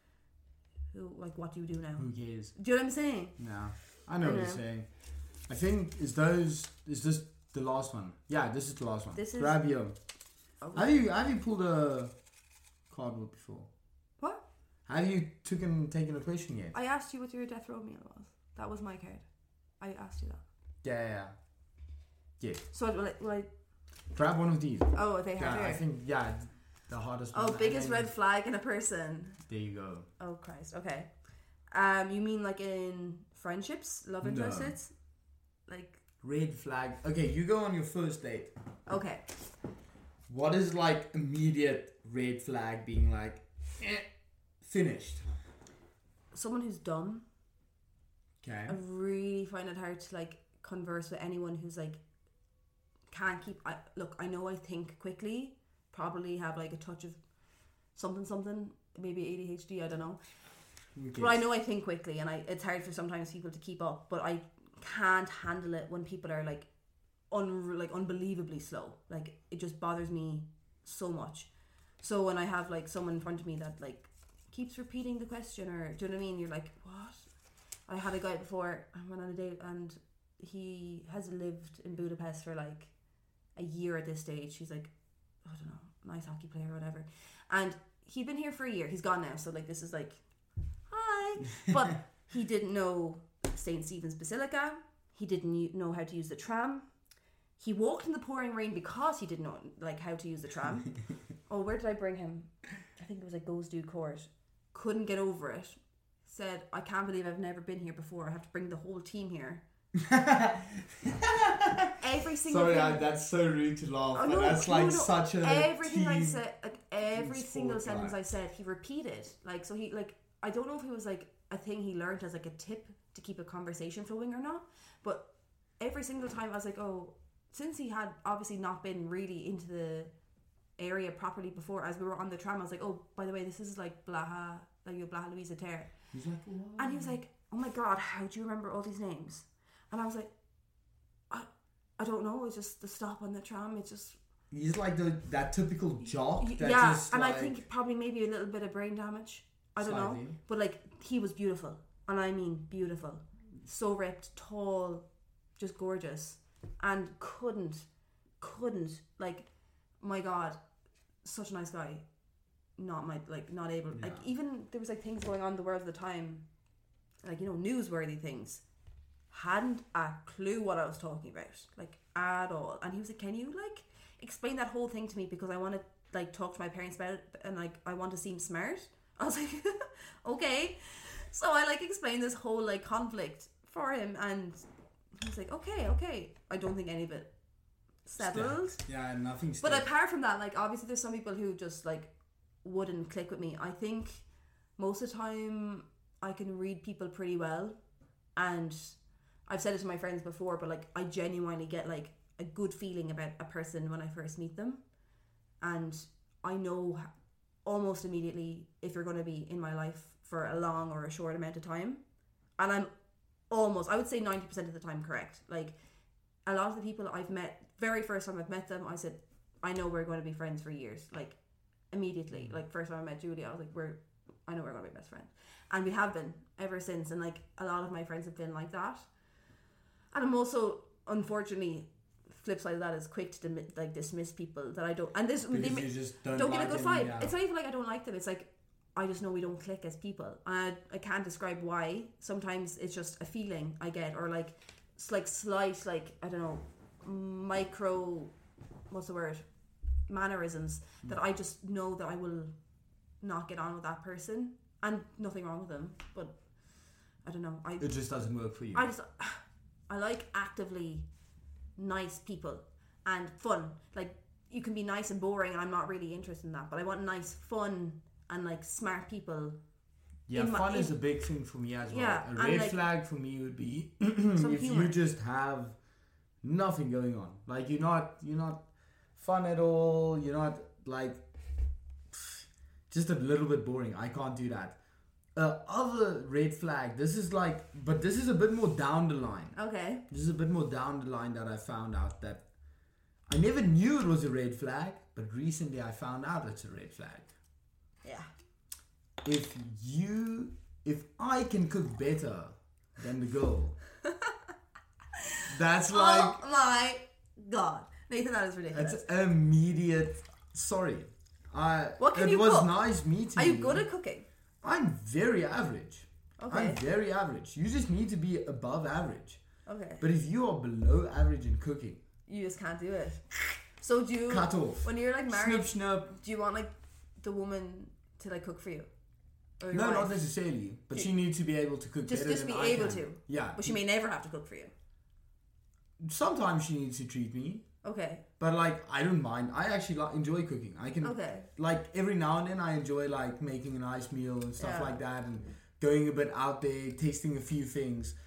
who like what do you do now? Who cares? Do you know what I'm saying? Yeah, I know I what you're know. saying. I think is those is this the last one? Yeah, this is the last one. This is- Grab your. Oh, Have you have you pulled a cardboard before? what? Have you taken taken a question yet? I asked you what your death row meal was. That was my card. I asked you that. Yeah, yeah, yeah. Yeah. So will I, will I Grab one of these. oh, are they Yeah, harder? I think yeah, the hardest Oh, one. and biggest then- red flag in a person. There you go. Oh Christ. Okay. Um, you mean like in friendships, love interests? Like, Red flag. Okay, you go on your first date. okay. What is like immediate red flag being like eh, finished? Someone who's dumb. Okay. I really find it hard to like converse with anyone who's like can't keep. I, look, I know I think quickly. Probably have like a touch of something, something. Maybe A D H D. I don't know. Okay. But I know I think quickly, and I it's hard for sometimes people to keep up. But I can't handle it when people are like un like unbelievably slow. Like it just bothers me so much. So when I have like someone in front of me that like keeps repeating the question, or do you know what I mean? You're like, what? I had a guy before. I went on a date, and he has lived in Budapest for like a year at this stage. He's like, I don't know, nice hockey player or whatever, and he'd been here for a year. He's gone now, so like this is like, hi. But he didn't know Saint Stephen's Basilica. He didn't u- know how to use the tram. He walked in the pouring rain because he didn't know like how to use the tram. Oh, where did I bring him? I think it was like Goes Dude Court. Couldn't get over it. Said, I can't believe I've never been here before. I have to bring the whole team here. Every single Sorry, thing. I, that's so rude to laugh. Oh, but no, that's no, like no. such a everything I team- said, like every sport, single sentence like. I said, he repeated. Like so, he like I don't know if it was like a thing he learned as like a tip to keep a conversation flowing or not. But every single time I was like, oh, since he had obviously not been really into the area properly before, as we were on the tram, I was like, oh, by the way, this is like Blaha, like your Blaha Louisa Terre. He's like, what? And he was like, oh my god, how do you remember all these names? And I was like, I, I don't know, it's just the stop on the tram, it's just... He's like the that typical jock. That yeah, just, and like, I think probably maybe a little bit of brain damage. I don't know. Slightly. But like, he was beautiful. And I mean beautiful. So ripped, tall, just gorgeous. And couldn't, couldn't, like, my god, such a nice guy. Not my, like, not able, Yeah. like, even there was like things going on in the world at the time, like, you know, newsworthy things. Hadn't a clue what I was talking about, like, at all. And he was like, can you, like, explain that whole thing to me, because I want to, like, talk to my parents about it, and, like, I want to seem smart. I was like, okay. So I, like, explained this whole, like, conflict for him, and he was like, okay, okay. I don't think any of it settled. Yeah, nothing. But stuck. apart from that, like, obviously there's some people who just, like, wouldn't click with me. I think most of the time I can read people pretty well, and I've said it to my friends before, but, like, I genuinely get, like, a good feeling about a person when I first meet them, and I know almost immediately if you're going to be in my life for a long or a short amount of time. And I'm almost, I would say ninety percent of the time correct. Like, a lot of the people I've met, very first time I've met them, I said, I know we're going to be friends for years. Like, immediately. Like, first time I met Julia, I was like, we're, I know we're going to be best friends. And we have been ever since. And, like, a lot of my friends have been like that. And I'm also, unfortunately, flip side of that is quick to dim- like dismiss people that I don't, and this they, you just don't, don't like get a good them, vibe. yeah. It's not even like I don't like them. It's like I just know we don't click as people. And I, I can't describe why. Sometimes it's just a feeling I get, or like it's like slight, like I don't know, micro, what's the word, mannerisms mm. that I just know that I will not get on with that person, and nothing wrong with them, but I don't know. I it just doesn't work for you. I just I like actively nice people and fun. Like, you can be nice and boring and I'm not really interested in that, but I want nice, fun and like smart people. Yeah, my, fun in, is a big thing for me as well. Yeah, a red like, flag for me would be some if humor. you just have nothing going on. Like, you're not you're not fun at all, you're not like just a little bit boring. I can't do that. Uh, other red flag, this is like, but this is a bit more down the line. Okay. This is a bit more down the line that I found out that I never knew it was a red flag, but recently I found out it's a red flag. Yeah. If you, if I can cook better than the girl, that's like... Oh my God. Nathan, that is ridiculous. It's immediate, sorry. I, What can it you was cook? nice meeting you. Are you good at cooking? I'm very average. Okay. I'm very average. You just need to be above average. Okay. But if you are below average in cooking, You just can't do it. So do you... cut off. When you're like married, Snip, snip. do you want like the woman to like cook for you? Or your No, wife? not necessarily. But she needs to be able to cook Just, better just than be I able can. to. Yeah. But she may never have to cook for you. Sometimes she needs to treat me. Okay. But like, I don't mind. I actually like, enjoy cooking. I can, Okay. like, every now and then I enjoy like making a nice meal and stuff Yeah. like that, and going a bit out there, tasting a few things.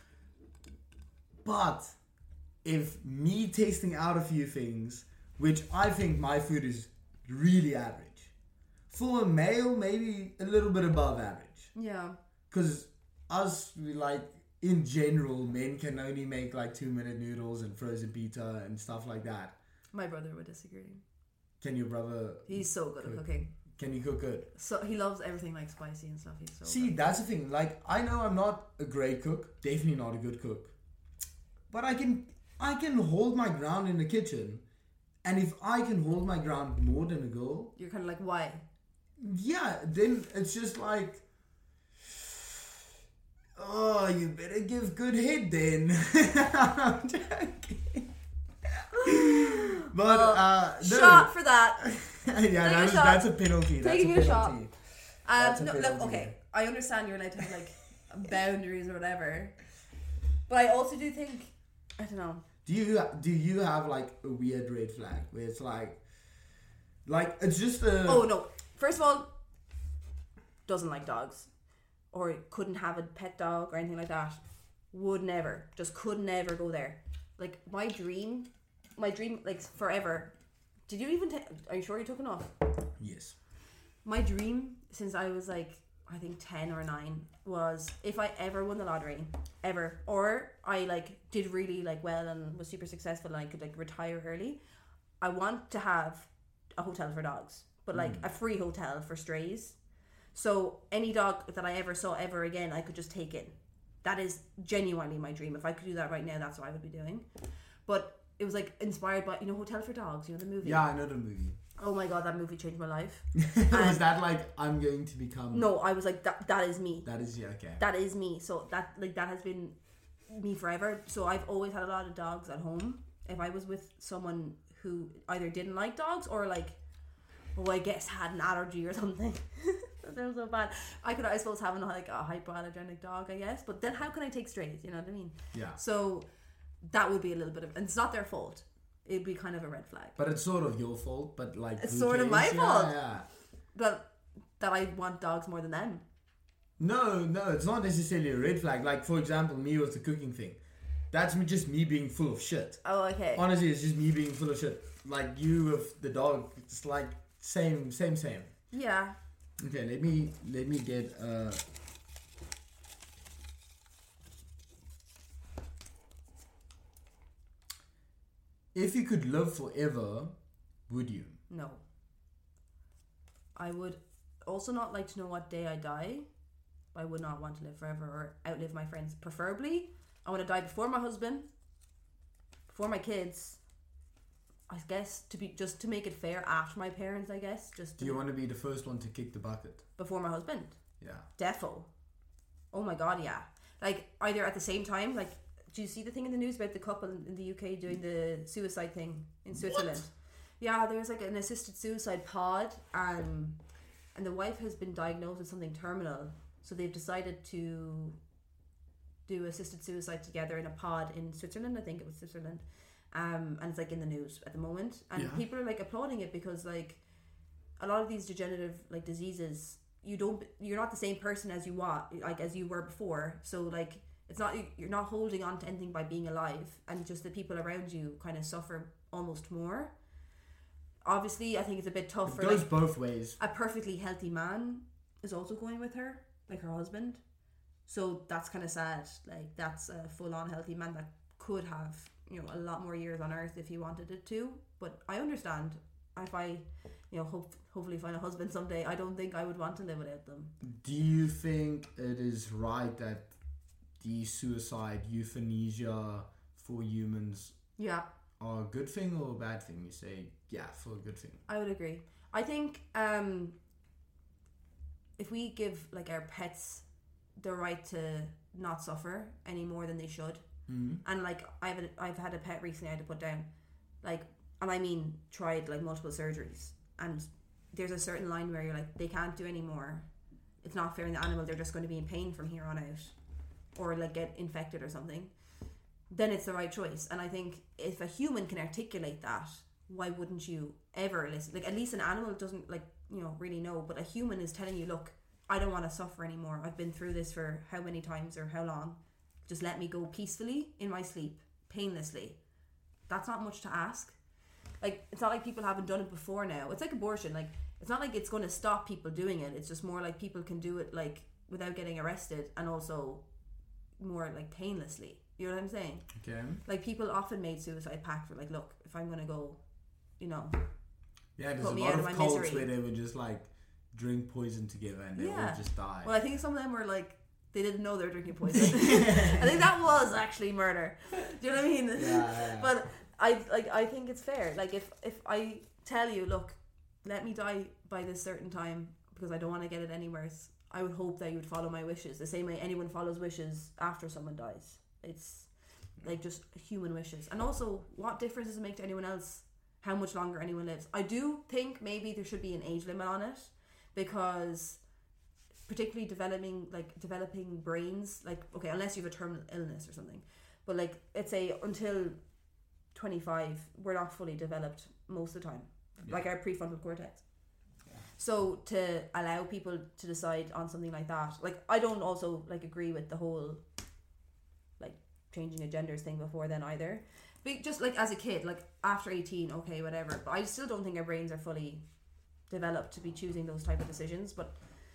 But if me tasting out a few things, which I think my food is really average, for a male, maybe a little bit above average. Yeah. Because us, we like, in general, men can only make like two minute noodles and frozen pizza and stuff like that. My brother would disagree. Can your brother... He's so good cook? at cooking. Can he cook good? So he loves everything like spicy and stuff. He's so See, good. that's the thing. Like, I know I'm not a great cook. Definitely not a good cook. But I can, I can hold my ground in the kitchen. And if I can hold my ground more than a girl, You're kind of like, why? yeah, then it's just like, oh, you better give good head then. I'm joking. But, Well, uh, no. Shot for that. Yeah, that a is, shot. that's a penalty. That's Taking a a shot. penalty. Um, That's a no, look, penalty. okay. I understand you're allowed to have like boundaries or whatever, but I also do think, I don't know. Do you do you have like a weird red flag where it's like, like it's just a... Oh no! First of all, doesn't like dogs, or couldn't have a pet dog or anything like that. Would never, just could never go there. Like my dream, my dream, like forever. Did you even? Ta- are you sure you took enough? Yes. My dream since I was like, I think ten or nine, was if I ever won the lottery, ever, or I like did really like well and was super successful and I could like retire early, I want to have a hotel for dogs, but like Mm. a free hotel for strays. So any dog that I ever saw ever again, I could just take in. That is genuinely my dream. If I could do that right now, that's what I would be doing. But it was like inspired by, you know, Hotel for Dogs, you know, the movie. Yeah, I know the movie. Oh my god, that movie changed my life. Was that like, I'm going to become... No, I was like, that that is me. That is, yeah, okay. That is me. So that like that has been me forever. So I've always had a lot of dogs at home. If I was with someone who either didn't like dogs or like, oh, I guess had an allergy or something. That sounds so bad. I could, I suppose, have an, like a hypoallergenic dog, I guess. But then how can I take strays? You know what I mean? Yeah. So that would be a little bit of, and it's not their fault. It'd be kind of a red flag. But it's sort of your fault, but like... It's who sort of cares? my fault. Yeah, yeah. But that I want dogs more than them. No, no, it's not necessarily a red flag. Like, for example, me with the cooking thing. That's me, just me being full of shit. Oh, okay. Honestly, it's just me being full of shit. Like, you with the dog, it's like, same, same, same. Yeah. Okay, let me let me get uh if you could live forever, would you? No. I would also not like to know what day I die. I would not want to live forever or outlive my friends. Preferably, I want to die before my husband, before my kids. I guess to be just to make it fair after my parents. I guess just. Do you want to be the first one to kick the bucket? Before my husband? Yeah. Defo. Oh my god, yeah. Like either at the same time. Like, do you see the thing in the news about the couple in the U K doing the suicide thing in Switzerland? What? Yeah, there's like an assisted suicide pod, um, and the wife has been diagnosed with something terminal. So they've decided to do assisted suicide together in a pod in Switzerland. I think it was Switzerland. Um, and it's like in the news at the moment. And Yeah. people are like applauding it because like a lot of these degenerative like diseases, you don't, you're not the same person as you were, like as you were before. So like it's not, you're not holding on to anything by being alive, and just the people around you kind of suffer almost more. Obviously, I think it's a bit tough It for goes like, both ways. a perfectly healthy man is also going with her, like her husband. So that's kind of sad. Like that's a full-on healthy man that could have, you know, a lot more years on earth if he wanted it to. But I understand. If I, you know, hope hopefully find a husband someday, I don't think I would want to live without them. Do you think it is right that the suicide euthanasia for humans Yeah, are a good thing or a bad thing? You say, yeah, for a good thing. I would agree. I think um, if we give like our pets the right to not suffer any more than they should, Mm-hmm. and like I've a, I've had a pet recently I had to put down, like, and I mean tried like multiple surgeries, and there's a certain line where you're like, they can't do any more. It's not fair in the animal. They're just going to be in pain from here on out, or like get infected or something. Then it's the right choice. And I think if a human can articulate that, why wouldn't you ever listen? Like, at least an animal doesn't, like, you know, really know, but a human is telling you, look, I don't want to suffer anymore. I've been through this for how many times or how long. Just let me go peacefully in my sleep, painlessly. That's not much to ask. Like, it's not like people haven't done it before now. It's like abortion. Like, it's not like it's going to stop people doing it. It's just more like people can do it, like, without getting arrested, and also more, like, painlessly. You know what I'm saying? Okay. Like, people often made suicide pact for, like, look, if I'm going to go, you know. Yeah, there's Put a me lot out of of my cults misery. where they would just like drink poison together and they Yeah. all just die. Well, I think some of them were, like, they didn't know they were drinking poison. I think that was actually murder. Do you know what I mean? Yeah, yeah. But I like I think it's fair. Like, if if I tell you, look, let me die by this certain time because I don't want to get it any worse, I would hope that you would follow my wishes the same way anyone follows wishes after someone dies. It's like just human wishes. And also, what difference does it make to anyone else how much longer anyone lives? I do think maybe there should be an age limit on it, because particularly developing like developing brains, like, okay, unless you have a terminal illness or something, but like, let's say until twenty-five we're not fully developed most of the time, Yeah. like our prefrontal cortex. So to allow people to decide on something like that, like, I don't also like agree with the whole like changing a genders thing before then either. But just like as a kid, like after eighteen, okay, whatever, but I still don't think our brains are fully developed to be choosing those type of decisions. But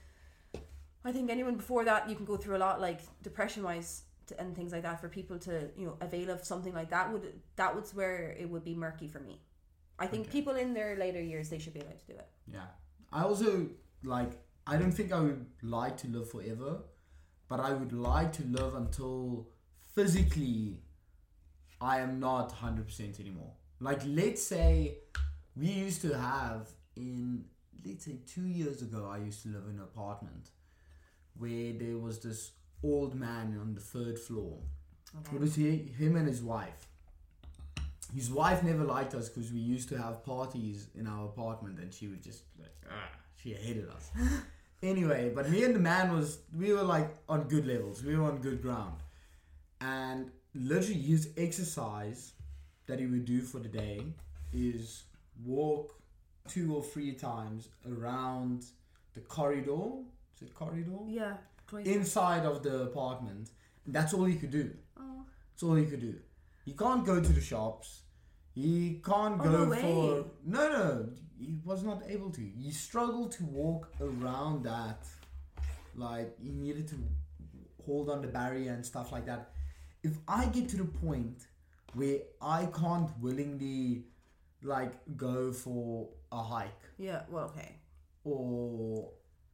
I think anyone before that, you can go through a lot, like depression wise and things like that, for people to, you know, avail of something like that would that was where it would be murky for me. I think Okay. people in their later years, they should be allowed to do it. Yeah. I also, like, I don't think I would like to live forever, but I would like to live until physically I am not one hundred percent anymore. Like, let's say we used to have in, let's say two years ago, I used to live in an apartment where there was this old man on the third floor. Okay. It was he, him and his wife. His wife never liked us because we used to have parties in our apartment and she would just like, ah, she hated us. Anyway, but me and the man was, we were like on good levels. We were on good ground. And literally his exercise that he would do for the day is walk two or three times around the corridor. Is it corridor? Yeah. Inside of the apartment. And that's all he could do. Oh. That's all he could do. He can't go to the shops. He can't Oh, go no way. for... No, no. he was not able to. He struggled to walk around that. Like, he needed to hold on the barrier and stuff like that. If I get to the point where I can't willingly, like, go for a hike, Yeah, well, okay. or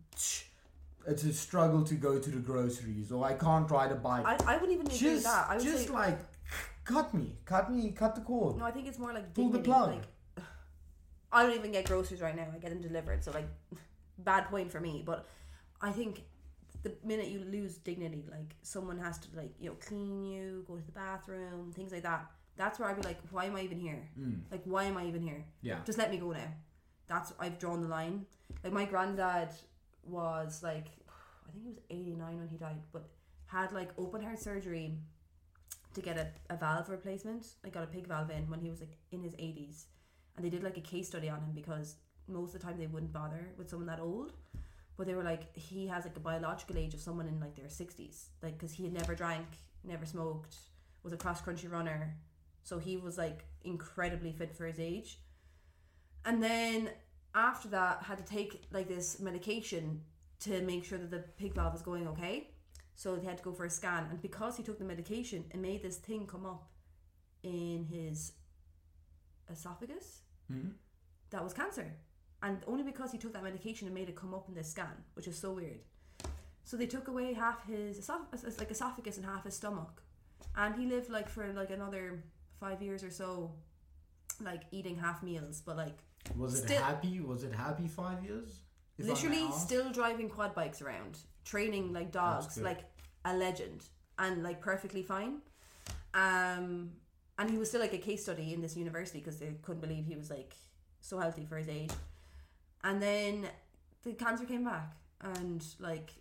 it's a struggle to go to the groceries, or I can't ride a bike, I, I wouldn't even agree with just, that. I would just say, like, cut me, cut me, cut the cord. no, I think it's more like Pull the dignity. plug. Like, I don't even get groceries right now. I get them delivered. So, like, bad point for me. But I think the minute you lose dignity, like, someone has to, like, you know, clean you, go to the bathroom, things like that. That's where I'd be like, why am I even here? Mm. Like, why am I even here? Yeah. Just let me go now. That's, I've drawn the line. Like, my granddad was, like, I think he was eighty-nine when he died, but had, like, open heart surgery to get a, a valve replacement. I got a pig valve in when he was, like, in his eighties. And they did, like, a case study on him because most of the time they wouldn't bother with someone that old. But they were like, he has, like, a biological age of someone in, like, their sixties. Like, because he had never drank, never smoked, was a cross-country runner. So he was, like, incredibly fit for his age. And then after that, had to take, like, this medication to make sure that the pig valve was going okay. So they had to go for a scan. And because he took the medication, it made this thing come up in his esophagus. Mm-hmm. That was cancer. And only because he took that medication, it made it come up in this scan, which is so weird. So they took away half his esoph- like esophagus and half his stomach. And he lived, like, for, like, another five years or so, like, eating half meals, but, like, Was it still, happy? Was it happy five years? If I may literally ask? still driving quad bikes around, training like dogs, good. like a legend, and, like, perfectly fine. Um, and he was still, like, a case study in this university because they couldn't believe he was, like, so healthy for his age. And then the cancer came back, and, like,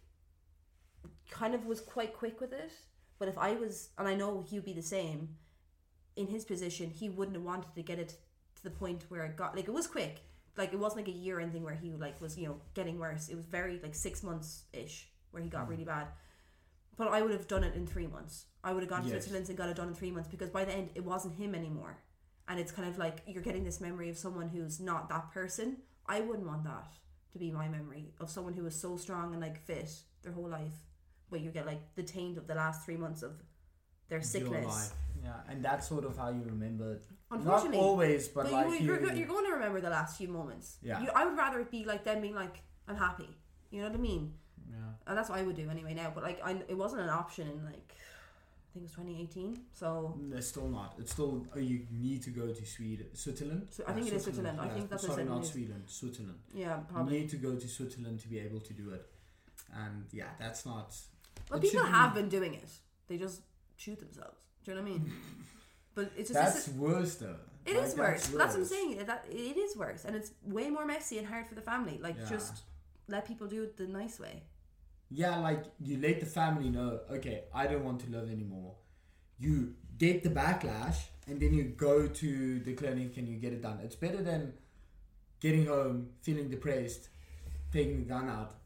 kind of was quite quick with it. But if I was, and I know he would be the same, in his position, he wouldn't have wanted to get it to the point where it got, like, it was quick. Like, it wasn't like a year or anything where he, like, was, you know, getting worse. It was very, like, six months ish where he got Mm. really bad. But I would have done it in three months. I would have gone to Yes. Switzerland and got it done in three months because by the end it wasn't him anymore. And it's kind of like you're getting this memory of someone who's not that person. I wouldn't want that to be my memory of someone who was so strong and, like, fit their whole life, but you get, like, the taint of the last three months of their Your sickness. life. Yeah, and that's sort of how you remember it. Not Unfortunately, always, but, but like you, you're, you, go- you're going to remember the last few moments. Yeah. You, I would rather it be like them being like, I'm happy. You know what I mean? yeah. And that's what I would do anyway now. But, like, I, it wasn't an option in, like, I think it was twenty eighteen. So It's still not. It's still. Oh, you need to go to Sweden, Switzerland. So I think it is Switzerland. I Yeah, think that's what I sorry, said it not is. Sweden. Switzerland. yeah, You probably. need to go to Switzerland to be able to do it, and yeah, that's not. Well, it people should have be- been doing it. They just shoot themselves. Do you know what I mean? But it's just That's it's, worse though. it Like, is worse. But that's what I'm worse. saying. That it is worse, and it's way more messy and hard for the family. Like, Yeah. just let people do it the nice way. Yeah, like you let the family know. Okay, I don't want to live anymore. You get the backlash, and then you go to the clinic and you get it done. It's better than getting home feeling depressed, taking the gun out,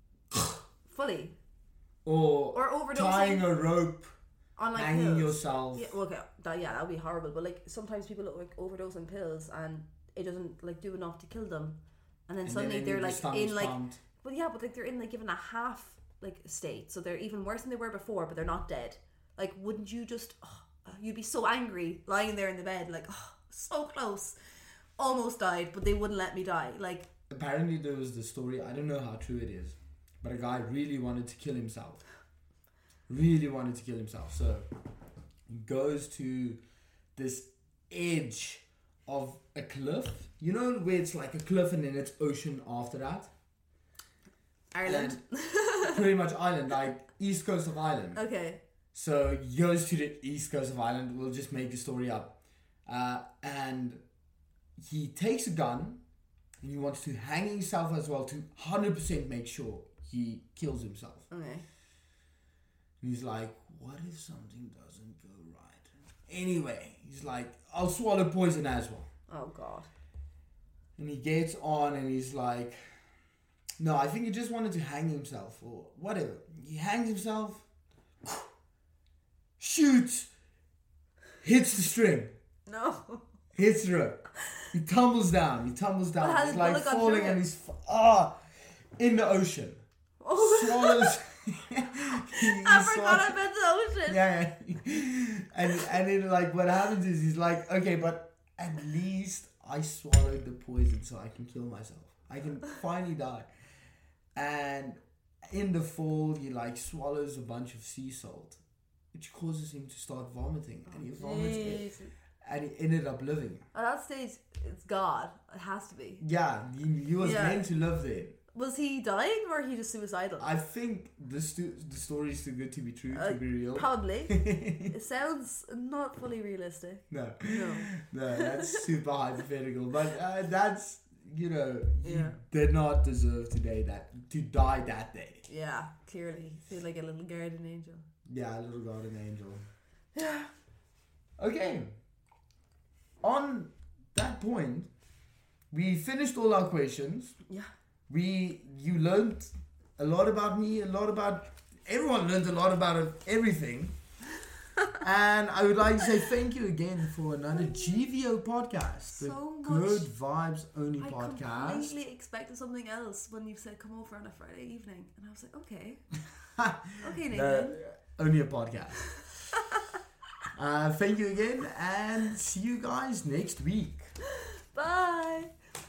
Fully. or, Or overdosing tying a rope, on, like, hanging pills. yourself. Yeah, well, okay, that, yeah, that would be horrible. But, like, sometimes people, like, overdose on pills and it doesn't, like, do enough to kill them, and then And suddenly then they're, the like, stomach's in, like, pumped. well, yeah, but, like, they're in, like, given a half, like, state, so they're even worse than they were before, but they're not dead. Like, wouldn't you just? Oh, you'd be so angry lying there in the bed, like, oh, so close, almost died, but they wouldn't let me die. Like, Apparently there was the story, I don't know how true it is, but a guy really wanted to kill himself. Really wanted to kill himself. So he goes to this edge of a cliff. You know where it's like a cliff and then it's ocean after that? Ireland. And pretty much Ireland, like east coast of Ireland. Okay. So he goes to the east coast of Ireland. We'll just make the story up. Uh, and he takes a gun and he wants to hang himself as well to one hundred percent make sure he kills himself. Okay. And he's like, what if something doesn't go right? Anyway, he's like, I'll swallow poison as well. Oh God. And he gets on and he's like, no, I think he just wanted to hang himself or whatever. He hangs himself, shoots, hits the string. No. hits Rip. He tumbles down. He tumbles down. But how He's did like Bullock got falling through and it? he's f- ah in the ocean. Oh, Swallows. he, he I forgot swallows- about the ocean. Yeah, yeah. And and then like what happens is he's like, okay, but at least I swallowed the poison so I can kill myself. I can finally die. And in the fall, he like swallows a bunch of sea salt, which causes him to start vomiting, and he vomits it, Jesus. and he ended up living. At that stage, it's God. It has to be. Yeah, he, he was Yeah. meant to live there. Was he dying or he just suicidal? I think the stu- the story is too good to be true Uh, to be real. Probably. It sounds not fully realistic. No, No. no, that's super hypothetical. But uh, that's, you know, he Yeah. did not deserve to die that to die that day. Yeah, clearly. Feel like a little guardian angel. Yeah, a little guardian angel. Yeah. Okay. On that point, we finished all our questions. Yeah. We you learned a lot about me, a lot about everyone learned a lot about everything. And I would like to say thank you again for another G V O podcast. The So much. Good Vibes Only I podcast. completely expected something else when you said come over on a Friday evening. And I was like, okay. Okay, Nathan. Uh, only a podcast. uh, thank you again and see you guys next week. Bye.